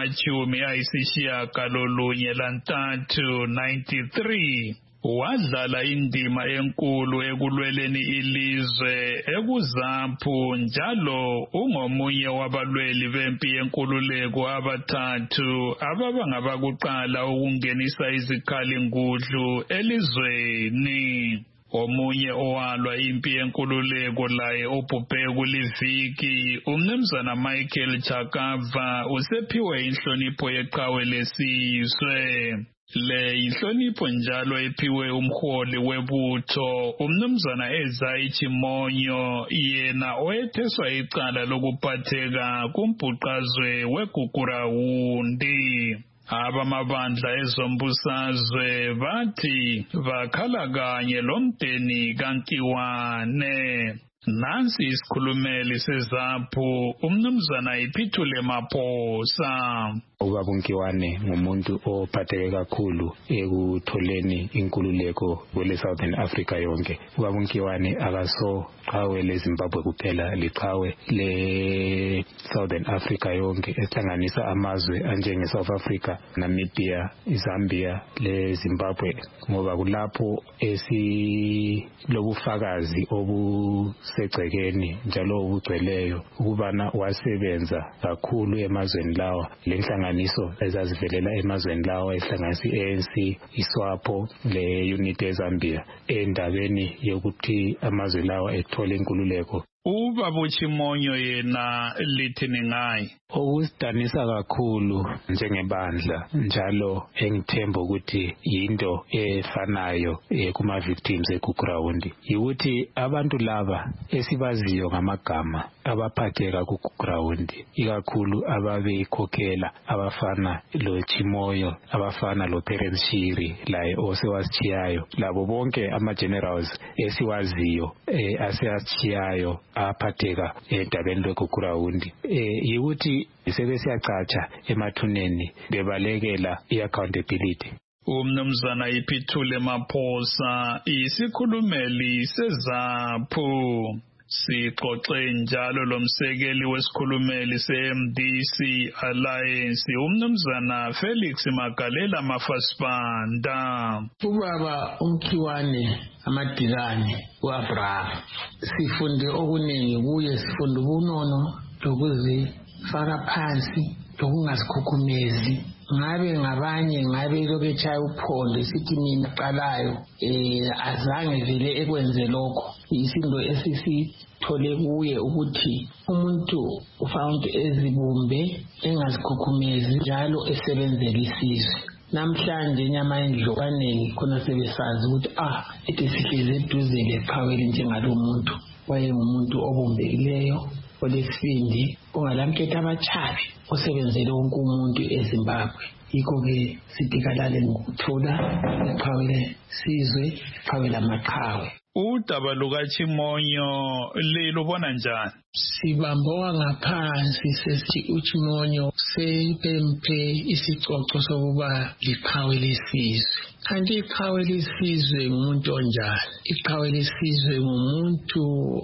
engama-93, 93. Wadlala indima enkulu ekulweleni ilizwe ekuZAPHU, njalo ungomunye wabalweli bempi yenkululeko abathathu ababangabakuqala ukungenisa izikhali ngudlu elizweni. Omunye owalwa impi yenkululeko laye obhubhe kuliviki umnumzana Michael Chakava usephiwe inhlonipho yeqhawe lesizwe. Le inhlonipho njalo ephiwe umholi webutho umnumzana Ezai Chimonyo, yena owetheswa icala lokuphatheka kumbhuqazwe weGugurawundi. Abamabandla ezombusazwe bathi bakhala kanye lomdeni kaNkiwane. Nansi isikhulumeli seZAPHU umnumzana Iphithule Maphosa. Ubaba uNkiwane ngumuntu ophatheke kakhulu ekutholeni inkululeko kwele Southern Africa yonke. Ubaba uNkiwane akaso qhawe leZimbabwe kuphela, liqhawe le Southern Africa yonke ehlanganisa amazwe anjenge South Africa, Namibia, iZambia leZimbabwe, ngoba kulapho esilobufakazi obusegcekeni njalo obugcweleyo ukubana wasebenza kakhulu emazweni lawa. Lenhlanganiso ezazivelela emazweni lawa ehlanganisa iANC, iSWAPO le-Unity eZambia endabeni yokuthi amazwe lawa ethole inkululeko. Ubaba uChimonyo yena lithini ngaye? Okusidanisa kakhulu njengebandla njalo engithemba ukuthi yinto efanayo kuma victims eGugurawundi ukuthi abantu laba esibaziyo ngamagama abaphatheka kuGugurawundi, ikakhulu ababeyikhokhela abafana lo Chimoyo, abafana lo Terence Shiri laye osewasichiyayo, labo bonke ama-generals esiwaziyo aseyasichiyayo aphatheka endabeni lweGugurawundi, yikuthi sebesiyacatsha emathuneni bebalekela i-accountability. Umnumzana Iphithule Maphosa, isikhulumeli seZAPHU. Sixoxe njalo lomsekeli wesikhulumeli se-MDC Alliance umnumzana Felix Magalela Mafasibanda. Ubaba uNkiwane Amadikane uAbraham sifunde okuningi kuye, sifunde ubunono lokuzifaka phansi lokungazikhukhumezi. Ngabe loketshaya uphondo sithi mina qalayo azange vele ekwenze lokho. Isinto esisithole kuye ukuthi umuntu ufound ezibumbe engazikhukhumezi njalo esebenzela isizwe. Namhlanje inyama endlo kaningi khona sebesazi ukuthi ethi sihlezi eduze leqhawe njengalo muntu. Wayengumuntu obumbekileyo, olesibindi, ongalamkhetha abachabi, osebenzele wonke umuntu eZimbabwe. Yikho-ke sithi kalale ngokuthola iqhawe lesizwe, iqhawe lamaqhawe. Udaba lukaChimonyo lilubona njani? Sibamboka ngaphansi sesithi uChimonyo sebemphe isicoco sokuba liqhawe lesizwe. kanti iqhawe lesizwe ngumuntu onjani? Iqhawe lesizwe ngumuntu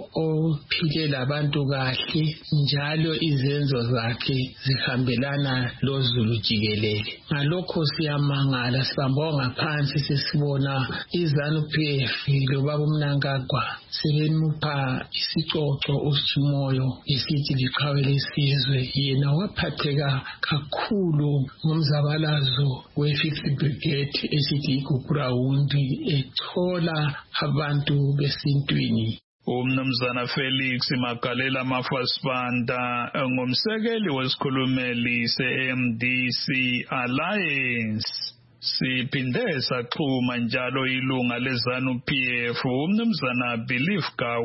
ophile labantu kahle njalo izenzo zakhe zihambelana lozulu jikelele. Ngalokho siyamangala, sibambonga phansi sesibona iZANU-PF lobaba uMnangagwa sebemupha isicoco uSimoyo esithi liqhawe lesizwe. Yena waphatheka kakhulu ngomzabalazo we-5th Brigade esithi iGugurawundi ethola abantu besintwini. Umnumzana Felix Magalela Mafasibanda ngumsekeli wesikhulumeli se-MDC Alliance. Siphinde saxhuma njalo ilunga leZANU-PF umnumzana Belief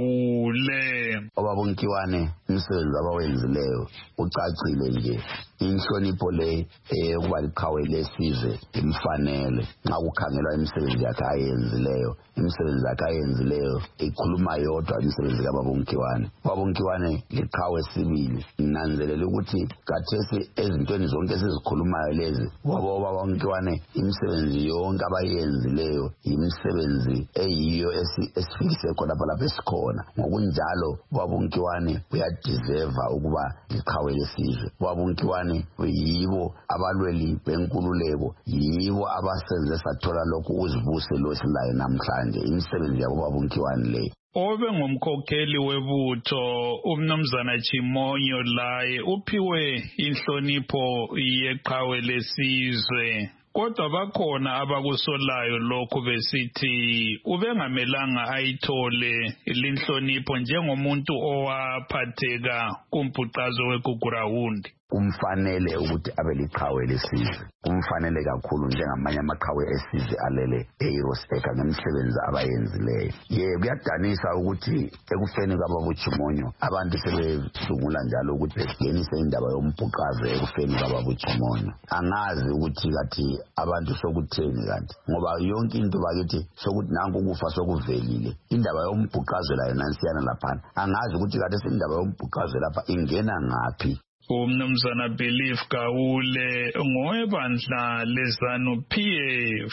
Gawule. Obabonkiwane umsebenzi abawenzileyo ucacile nje. Inhlonipho le ukuba liqhawe lesizwe imfanele nxa kukhangelwa imisebenzi yakhe ayenzileyo. Imisebenzi yakhe ayenzileyo ikhuluma yodwa imisebenzi kaBabonkiwane. Babonkiwane liqhawe sibili. Nanzelela ukuthi kathesi ezintweni zonke esizikhulumayo lezi Babonkiwane imisebenzi yonke abayenzileyo imisebenzi eyiyo esifikise khona lapha esikhona. Ngokunjalo Babonkiwane uyadeserve ukuba liqhawe lesizwe. Babonkiwane yibo abalweli benkululeko, yibo abasenze sathola lokhu uzibuselo esilayo namhlanje. Imisebenzi yabo Babonkiwane le. Obe ngumkhokheli webutho umnumzana Chimonyo laye uphiwe inhlonipho yeqhawe lesizwe. Kodwa bakhona abakusolayo lokhu besithi ubengamelanga ayithole linhlonipho njengomuntu owaphatheka kumbhuqazo weGugurawundi. Kumfanele ukuthi abe liqhawe lesizwe. Kumfanele kakhulu njengamanye amaqhawe esizwe alele eYoseka ngemisebenzi abayenzileyo. Kuyadanisa ukuthi ekufeni kaBabuchimonyo abantu sebesungula njalo ukuthi bengenise indaba yombhuqazo ekufeni kaBabuchimonyo. Angazi ukuthi kathi abantu sokutheni kanti ngoba yonke into bakithi sokuthi nanku kufa sokuvelile. Indaba yombhuqazo la nansiyana lapha. Angazi ukuthi kathi indaba yombhuqazo lapha ingena ngaphi. Umnumzana Belief Gawule ngowebandla leZANU-PF.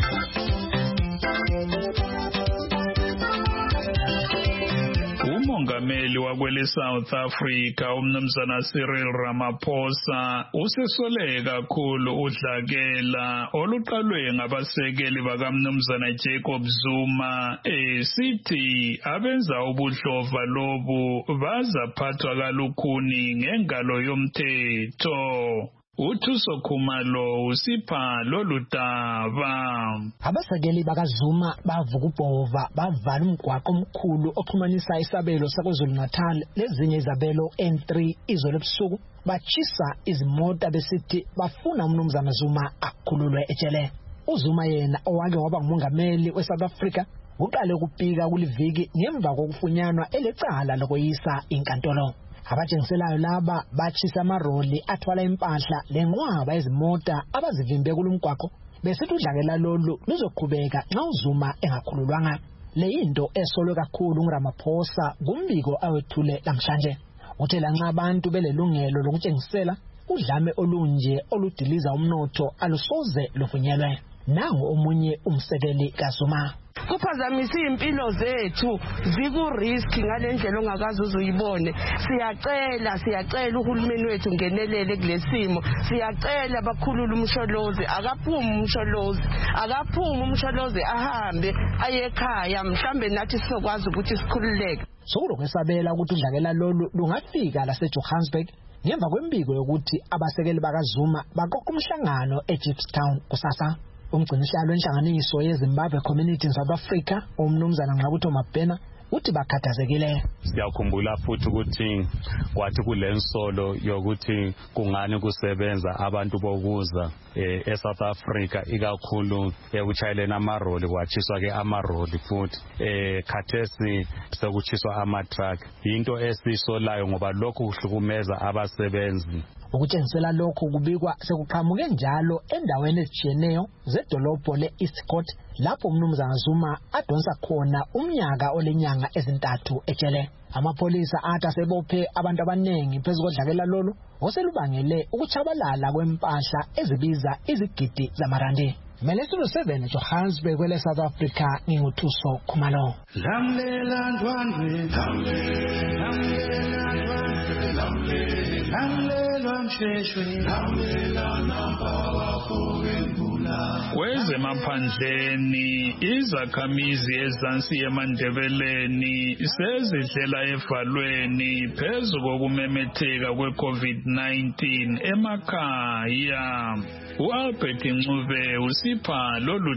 Umongameli wakwele South Africa umnumzana Cyril Ramaphosa usesole kakhulu udlakela oluqalwe ngabasekeli bakamnumzana Jacob Zuma esithi abenza ubudlova lobu bazaphathwa kalukhuni ngengalo yomthetho. Uthuso Khumalo usipha lolu daba. Abasekeli bakaZuma bavuka ubhova bavala umgwaqo omkhulu oxhumanisa isabelo saKwaZulu-Natal lezinye izabelo N3 izolo ebusuku bachisa izimota besithi bafuna umnumzana Zuma akhululwe ejele. uZuma yena owake waba ngumongameli weSouth Africa uqale ukupika kuliviki ngemva kokufunyanwa elecala lokweyisa inkantolo. Abatshengiselayo laba bachisa amaroli athwala impahla lenqwaba ezimota abazivimbe kulumgwaqo besithi udlakela lolu luzoqhubeka nxa uZuma engakhululwanga. Leyinto esolwe kakhulu nguRamaphosa kumbiko awethule namhlanje. Uthe lanxa abantu belelungelo lokutshengisela udlame olunje oludiliza umnotho alusoze luvunyelwe. Nangu omunye umsekeli kaZuma. Kuphazamisa impilo zethu ziku-risk ngalendlela ongakazi uzuyibone. Siyacela uhulumeni wethu ngenelele kulesimo. Siyacela bakhulule umsholozi, akaphume umsholozi ahambe aye ekhaya mhlambe nathi sizokwazi ukuthi sikhululeke. Sokulokwesabela ukuthi udlakela lolu lungafika laseJohannesburg ngemva kwembiko yokuthi abasekeli bakaZuma baqoqa umhlangano eJipstown kusasa. Umgcinisihlalo wenhlanganiso yeZimbabwe Community in South Africa umnumzana Nqabutho Mabhena uthi bakhathazekile. Siyakhumbula futhi ukuthi kwathi kulensolo yokuthi kungani kusebenza abantu bokuza eSouth Africa ikakhulu ekuchayelena amaroli kwachiswa ke amaroli futhi khathesi sekuchiswa ama-truck. Into esisolayo ngoba lokhu kuhlukumeza abasebenzi. Ukutshengisela lokho kubikwa sekuqhamuke njalo endaweni ezitshiyeneyo zedolobho le-East Coast lapho umnumzana Zuma adonsa khona umnyaka olenyanga ezintathu ejele. Amapolisa athi asebophe abantu abanengi phezu kodlakela lolu oselubangele ukuchabalala kwempahla ezibiza izigidi zamarandi. Melesilo 7 Johannesburg kwele South Africa nginguthuso Khumalo. Lamlela ndwandwe lamlela msheshwe lamlela nabawa kuwengula. Kwezemaphandleni izakhamizi ezansi eMandebeleni sezidlela evalweni phezu kokumemetheka kwe-COVID-19 emakhaya. U-Albert Ncube usipha lolu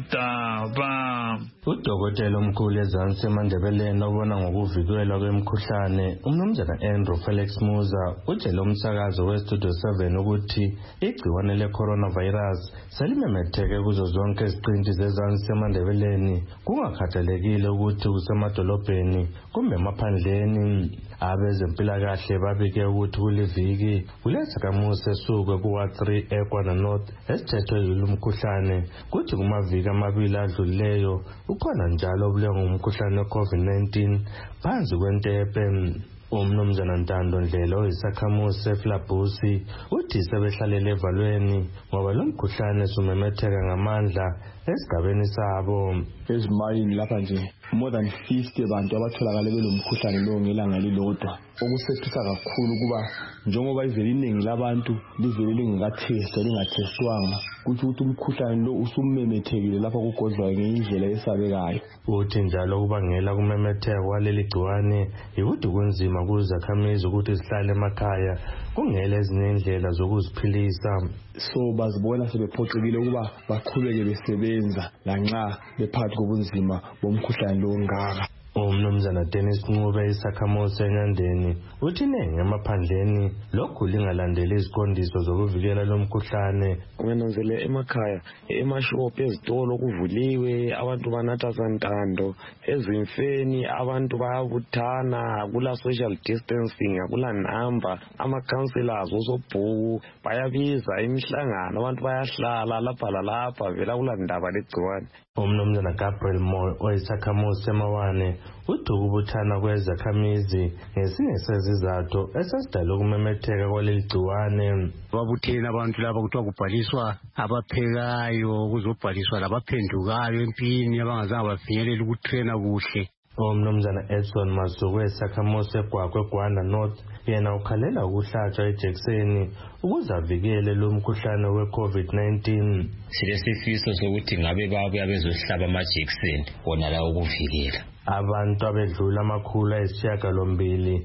daba. Udokotela omkhulu ezansi eMandebeleni obona ngokuvikelwa kwemikhuhlane umnumzana Andrew Felix Muza utshele umsakazo weStudio 7 ukuthi igciwane le-coronavirus selimemetheke kuzo zonke iziqinti zezansi eMandebeleni kungakhathalekile ukuthi kusemadolobheni kumbe emaphandleni. Abezempilakahle babike ukuthi kuliviki kulezakhamuzi esuke kuwa 3 eKwana North esithethwe yilo umkhuhlane kuthi kumaviki amabili adlulileyo ukhona njalo obulewe ngumkhuhlane we-COVID-19 phansi kwentepe. Umnumzana Ntando Ndlela oyisakhamuzi seFlabusi uthi sebehlalele evalweni ngoba lo mkhuhlane sumemetheka ngamandla esigabeni sabo. Ezimayini lapha nje more than 50 abantu abatholakala belomkhuhlane lo ngelanga lilodwa. Okusethisa kakhulu kuba njengoba ivele iningi labantu livele lingakathestwa lingathestwanga kuthi umkhuhlane lo usumemethekile lapha kugodlwayo ngendlela esabekayo. Uthi njalo kubangela kumemetheka kwaleli gciwane ukuthi kunzima kuzakhamizi ukuthi sihlale emakhaya kungela ezinye indlela zokuziphilisa. So bazibona sebephoxekile ukuba baqhubeke besebenza lanxa bephakathi kobunzima bomkhuhlane lo ngaka. Umnumzana Dennis Ncube isakhamuzi eNyandeni uthi iningi emaphandleni lokhu lingalandeli iziqondiso zokuvikela lo mkhuhlane. Ungananzele emakhaya emashophu ezitolo kuvuliwe abantu banatha santando ezimfeni abantu bayabuthana kula social distancing akula number ama-councillors osobhuku bayabiza imihlangano abantu bayahlala lapha lalapha vela kula ndaba legciwane. Umnumzana Gabriel Moyo oyisakhamuzi semawane uthi ukubuthana kwezakhamizi ngesinye sezizathu esesidala ukumemetheka kwaleli gciwane. Babuthene abantu laba kuthiwa kubhaliswa abaphekayo kuzobhaliswa labaphendukayo empini abangazange bafinyelela ukutrena kuhle. Umnumzana Edson Masuku esakhamuzi eGwagwe eGwanda North yena ukhalela ukuhlatshwa ejekiseni ukuze avikele lo mkhuhlane we-COVID-19. Silesifiso sokuthi ngabe babuya bezohlaba amajekiseni wona la ukuvikela. Abantu abedlula amakhulu ayisishiyagalombili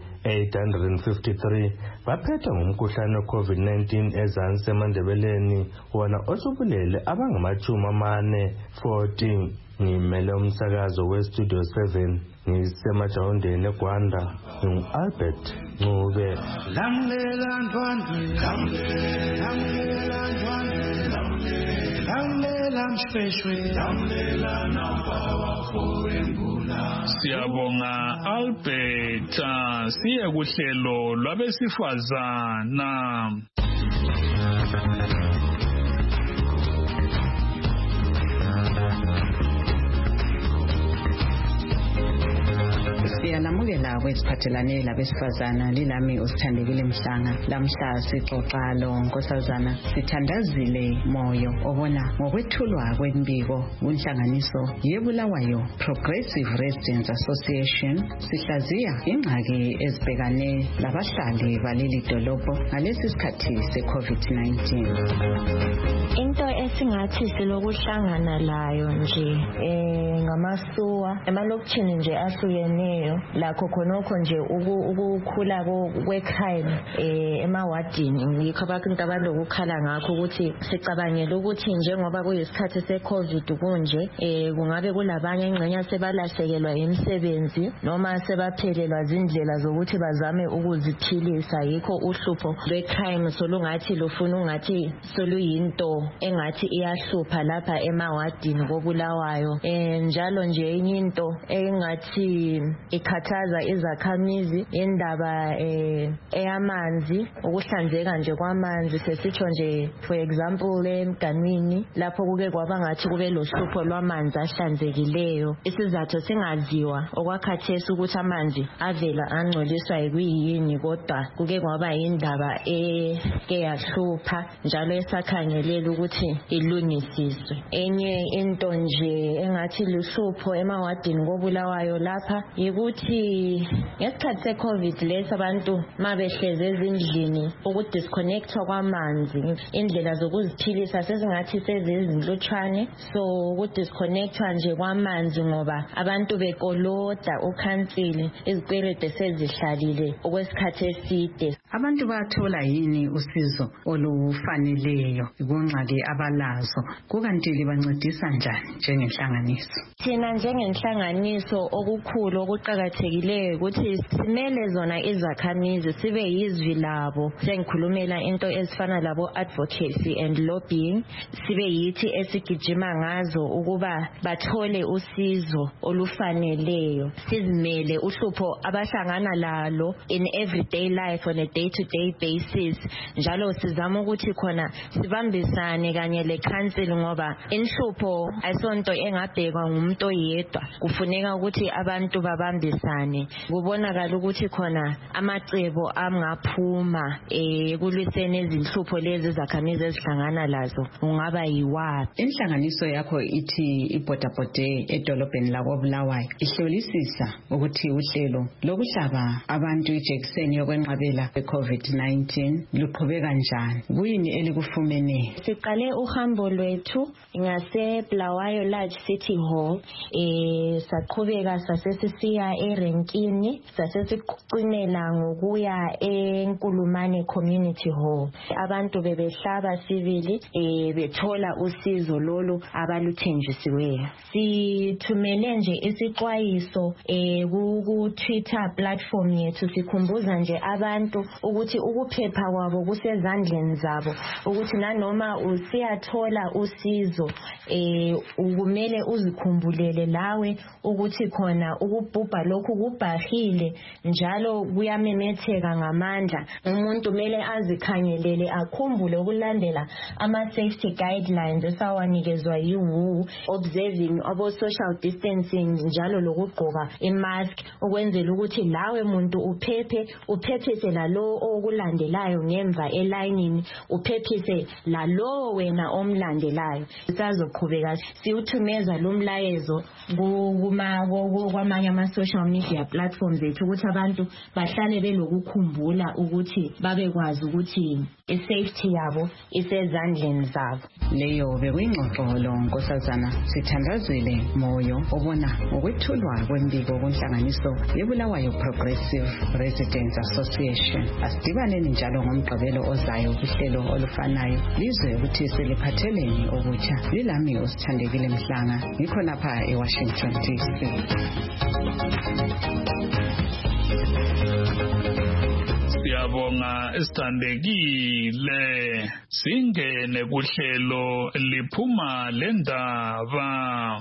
853 baphethwe ngumkhuhlane we-COVID-19 ezansi eMandebeleni wona osubulele abangama-40. Ngimele umsakazo weStudio 7 ngisemajawundeni eGwanda ngu-Albert Ncube. Lamlela ndwandwe lamlela msheshwe lamlela nabawa kuwengula. Siyabonga Albert. Siye kuhlelo lwabesifazana. Siyanamukela kweziphathelane labesifazana lilami usithandekile Mhlanga. Lamhla sixoxa lo nkosazana sithandazile moyo obona ngokwethulwa kwembiko kunhlanganiso yeBulawayo Progressive Residents Association sihlaziya ingxaki ezibhekane labahlali baleli dolobho ngalesi sikhathi se-COVID-19. Into esingathi silokuhlangana layo nje ngamasuwa emalokishini nje ahlukeneyo lakho khonokho nje ukukhula kwecrime emawadini ngikho abantu abalokukhala ngakho ukuthi sicabangela ukuthi njengoba kuyisikhathi seCovid kunje kungabe kulabanye ingxenye sebalahlekelwa imisebenzi noma sebaphelelwa zindlela zokuthi bazame ukuziphilisa yikho uhlupho lwecrime solungathi lufuna ungathi soluyinto engathi iyahlupha lapha emawadini koBulawayo njalo nje enye into engathi ikhathaza izakhamizi indaba eyamanzi ukuhlanzeka nje kwamanzi sesitsho nje for example emganwini lapho kuke kwaba ngathi kube lohlupho lwamanzi ahlanzekileyo isizathu singaziwa okwakhathesi ukuthi amanzi avela angcoliswa yikuyini kodwa kuke kwaba indaba eyahlupha njalo esakhangelela ukuthi ilungisiswe. Enye into nje engathi luhlupho emawadini koBulawayo lapha yikuthi ngesikhathi se-COVID lesi abantu mabehleze ezindlini ukudisconnectwa kwamanzi indlela zokuziphilisa sezingathi sezinhlutshwane so ukudisconnectwa nje kwamanzi ngoba abantu bekoloda ukhansili izikwelede sezihlalile okwesikhathi eside. Abantu bathola yini usizo olufaneleyo kunxali abalazo kukanti bancedisa njani njengenhlanganiso? Thina njengenhlanganiso okukhulu okuqhakathekileyo ukuthi simele zona izakhamizi sibe yizwi labo sengikhulumela into ezifana labo advocacy and lobbying sibe yithi esigijima ngazo ukuba bathole usizo olufaneleyo sizimele uhlupho abahlangana lalo in everyday life on a day-to-day basis njalo sizama ukuthi khona sibambisane kanye le-council ngoba inhlupho ayisonto engabhekwa ngumuntu oyedwa kufuneka ukuthi abantu babambisane kubonakala ukuthi khona amacebo angaphuma kulwiseni izinhlupho lezi zakhamizi ezihlangana lazo ungaba yiwapi. Inhlanganiso yakho ithi ibhodabhode edolobheni lakoBulawayo ihlolisisa ukuthi uhlelo lokuhlaba abantu ijekiseni yokwenqabela COVID-19 luqhubeka kanjani kuyini elikufumene? Siqale uhambo lwethu ngaseBulawayo Large City Hall saqhubeka sasesisiya eRenkini sasesiqinela ngokuya eNkulumane Community Hall abantu bebehlaba sivili bethola usizo lolu abaluthenjisiweyo. Sithumele nje isixwayiso ku Twitter platform yethu sikhumbuza nje abantu ukuthi ukuphepha kwabo kusezandleni zabo ukuthi nanoma usiyathola usizo ukumele uzikhumbulele lawe ukuthi khona ukubhubha lokhu kubhahile njalo kuyamemetheka ngamandla. Umuntu kumele azikhangelele akhumbule ukulandela ama-safety guidelines esawanikezwa yiWHO observing abo social distancing njalo lokugqoka imask ukwenzela ukuthi lawe muntu uphephise lalo okulandelayo ngemva elayinini uphephise lalo wena omlandelayo. Sisazoqhubeka siuthumeza lo mlayezo kwamanye ama-social media platforms ethu ukuthi abantu bahlale belokukhumbula ukuthi babekwazi ukuthi i-safety yabo isezandleni zabo. Leyo bekuyingxoxo Nkosazana Sithandazile Moyo obona ngokwethulwa kwembiko kunhlanganiso yeBulawayo Progressive Residents Association. Asidibaneni njalo ngomgqibelo ozayo kuhlelo olufanayo lizwe ukuthi seliphatheleni okutsha. Lilami uSithandekile Mhlanga ngikho lapha eWashington DC. Siyabonga Sithandekile. Singene kuhlelo liphuma lendaba.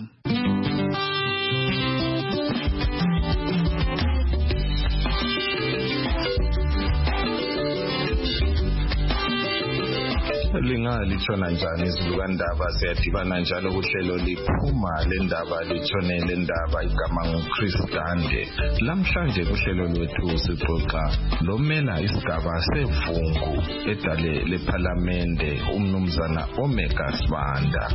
Lingalitshona njani izilukandaba siyadibana njalo kuhlelo liphuma lendaba litshone lendaba igama nguChris Dande. Lamhlanje kuhlelo lwethu sixoxa lomela isigaba sevungu edale lePhalamende umnumzana Omega Sibanda.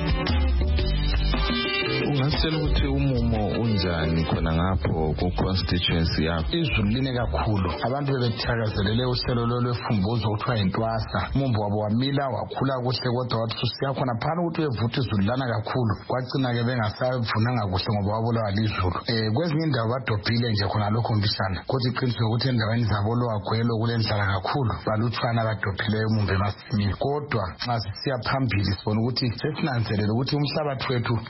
Ungasitshela ukuthi umumo unjani khona ngapho ku constituency yakho? Izulu line kakhulu abantu bebethakazelele uhlelo lolwefumbuzo kuthiwa yintwasa umumbu wabo wamila wakhula kuhle kodwa wathi usiyakhona phana ukuthi uyevutha izulu lana kakhulu kwagcina-ke bengasavunanga kuhle ngoba wabulawa lizulu. Kwezinye indawo badobhile nje khona lokho mbishana kodwa iqinisile ukuthi endaweni zabo lowagwelo kulendlala kakhulu balutshwana abadobhileyo umumbu emasimini. Kodwa nxa sisiya phambili sibona ukuthi sesinanzelele ukuthi umhlabathi wethu uthanda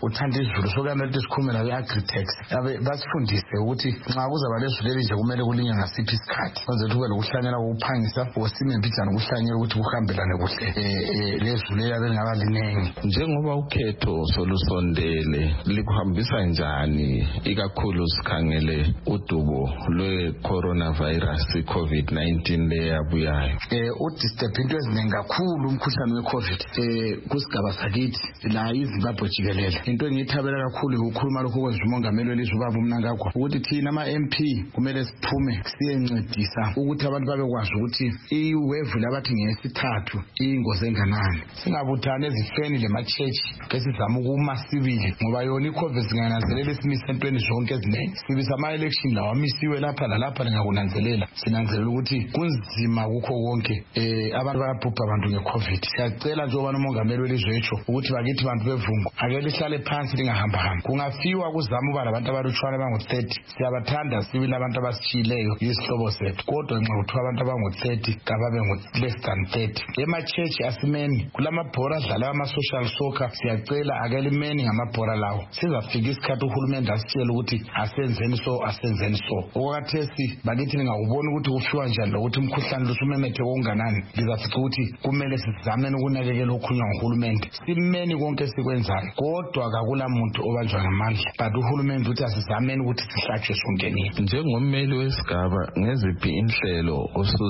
lezulu sokuyanele ukuthi sikhume la kwi-Agritex basifundise ukuthi nxa kuzaba lezulu elinje kumele kulinywe ngasiphi isikhathi kwenzela kube lokuhlanyela kokuphangisa osimembidlana ukuhlanyela ukuthi kuhambelane kuhle lezulu eyabe lingaba linengi. Njengoba ukhetho solusondele likuhambisa njani ikakhulu sikhangele udubo lwe-coronavirus COVID-19 leyabuyayo? Udisturb into eziningi kakhulu umkhuhlane we-COVID kusigaba sakithi la iZimbabwe jikelele. Into engiyithabela kakhulu ukukhuluma lokho kwenza umongameli welizwe ubaba uMnangagwa ukuthi thina ama-MP kumele siphume siyencedisa ukuthi abantu babekwazi ukuthi iwave labathi ngeyesithathu iyingozi enganani. Singabuthani ezifeni lemachechi kesizama ukuma sibili ngoba yona i-COVID singananzelela isimise entweni zonke eziningi. Sibisa ama-election lawa amisiwe lapha lalapha lingakunanzelela. Sinanzelela ukuthi kunzima kukho konke abantu bayabhubha abantu nge-COVID. Siyacela njengoba umongameli welizwe wethu ukuthi bakithi bantu bevungu ake lihlale phansi lingahamba-hamba. Kungafiwa kuzama uba labantu abalutshwane abangu-30 siyabathanda sibili abantu abasishiyileyo yisihlobo sethu kodwa nxa kuthiwa abantu abangu-30 kababe ngu-less than 30. Emachechi asimeni kulamabhora adlala ama-social soccer siyacela ake limeni ngamabhora lawo. Sizafika isikhathi uhulumende asitshele ukuthi asenzeni so. Okwakhathesi bakithi ningakubona ukuthi kufiwa njani lokuthi umkhuhlane lusumemethe okunganani. Lizafica ukuthi kumele sizameni ukunakekela okhunywa nguhulumende. Simeni konke sikwenzayo kodwa kakula muntu obanjwa ngamandla. But uhulumende uthi asizameni ukuthi sihlatshwe sonkenini. Njengommeli wesigaba ngeziphi inhlelo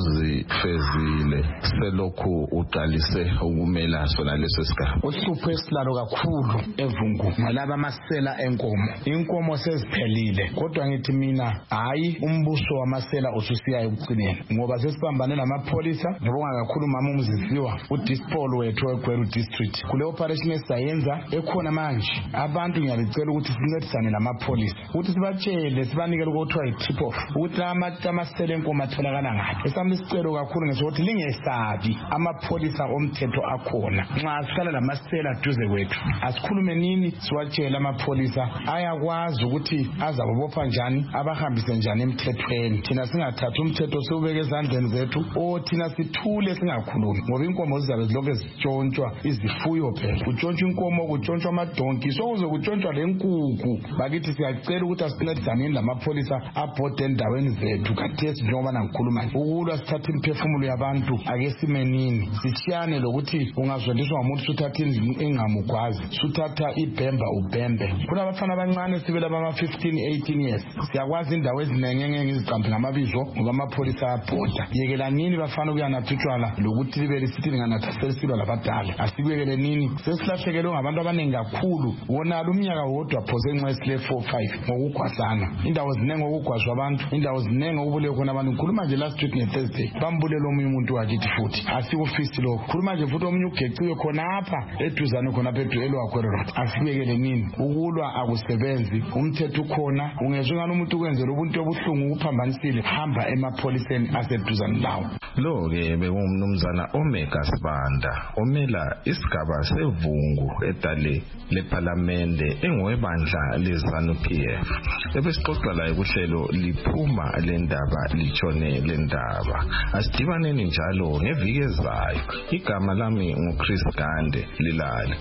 osuzifezile selokhu uqalise ukumela sona leso sigaba? Uhlupho esilalo kakhulu evungu ngalaba amasela enkomo. Inkomo seziphelile kodwa ngithi mina hayi umbuso wamasela ususiya ekugcineni ngoba sesibambane namapholisa ngibonga kakhulu mama umzisiwa uDispol wethu eGweru district kule operation esiyenza ekhona manje. Abantu ngiyabicela ukuthi sincedisane namapholisa ukuthi sibatshele sibanikele ukuthiwa i-tip off ukuthi amasela enkomo atholakala ngaphi. Esami isicelo kakhulu ngesokuthi lingesabi amapholisa omthetho akhona. Nxa sihlala lamasela duze kwethu asikhulume nini siwatshele amapholisa ayakwazi ukuthi azabopha njani abahambise njani emthethweni. Thina singathatha umthetho siwubeke ezandleni zethu thina sithule singakhulumi ngoba inkomo zizabe zilokhu zitshontshwa izifuyo phela kutshontshwa inkomo kutshontshwa amadonki sokuze kutshontshwa lenkukhu. Bakithi siyacela ukuthi asincedisaneni lamapholisa abhode endaweni zethu khathesi njengoba nangikhuluma ukulwa sithatha imiphefumulo yabantu ake simenini sitshiyane lokuthi ungazondiswa ngumuntu suthatha ingamugwazi suthatha ibhemba ubhembe. Kunabafana abancane sibela bama-15 18 years siyakwazi indawo ezinenge ngiziqambe ngamabizo ngoba amapholisa ayabhoda. Yekelanini bafana ukuyanatha utshwala lokuthi libe lisithi linganatha selisilwa labadala. Asikuyekele nini sesilahlekelwe ngabantu abaningi kakhulu wonalo umnyaka wodwa phose nxa esile 4-5 ngokugwazana. Indawo zinenge ngokugwazwa abantu indawo zinenge okubule khona abantu. Ngikhuluma nje last week nge-Thursday bambulela omunye umuntu wakithi futhi asikufisi lokho. Khuluma nje futhi omunye ugeciwe khonapha eduzane khonapha elwakhwelo road. Asikuyekele nini ukulwa akusebenzi umthetho ukhona. Ungezwe ngani umuntu ukwenzela ubuntu obuhlungu uphambanisile hamba emapholiseni aseduzane lawo. Lo-ke bekungumnumzana Omega Sibanda omela isigaba sevungu edale lephalamende engowebandla leZANU-PF. Ebesixoxa laye kuhlelo liphuma lendaba litshone lendaba. Asidibaneni njalo ngeviki ezayo. Igama lami nguChris Gande Lilale.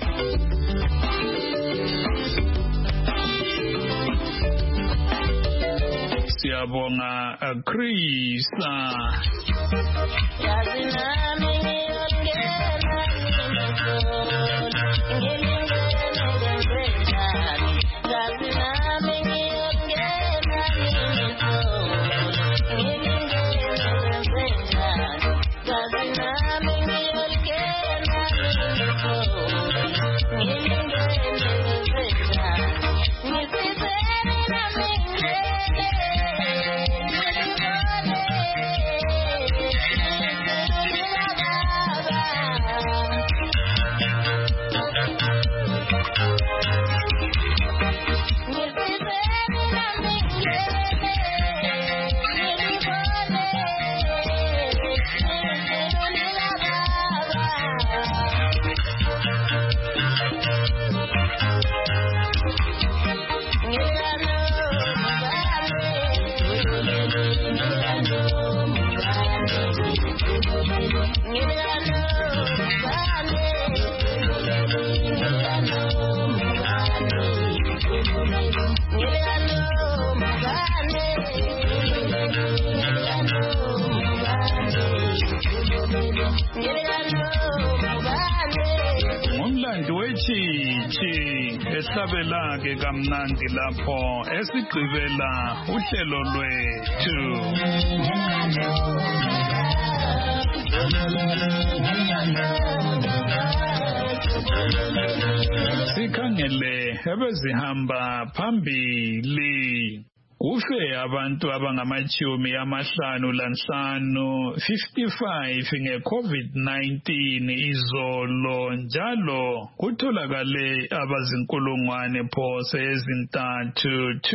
Siyabonga Chris. Ngomlando wechichi ehlabela ke kamnandi lapho esigqibela uhlelo lwethu. Sikhangele ebezihamba phambili. Kufe abantu abangamachumi amahlanu lanhlanu 55 nge-COVID-19 izolo njalo kutholakale abazinkulungwane phose ezintathu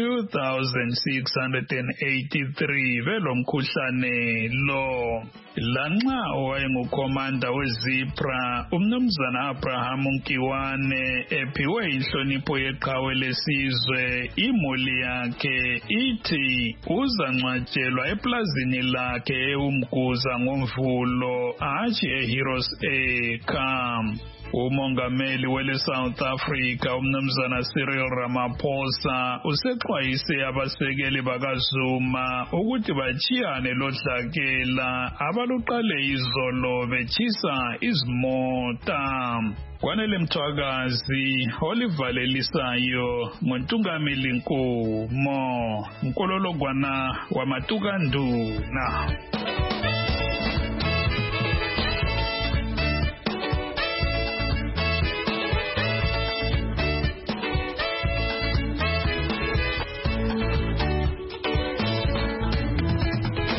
2,683 belomkhuhlane lo. Lanxa owayengukhomanda weZipra umnumzana Abraham Nkiwane ephiwe inhlonipho yeqhawe lesizwe, imuli yakhe ithi uzangcwatshelwa eplazini lakhe eUmguza ngoMvulo athi eHeroes Acre. Umongameli wele South Africa umnumzana Cyril Ramaphosa usexwayise abasekeli bakaZuma ukuthi bachiyane lodlakela abaluqale izolo betshisa izimota. Kwanele Mthwakazi olivalelisayo ngoNtungamili Nkumo Nkololokwana wamatukanduna.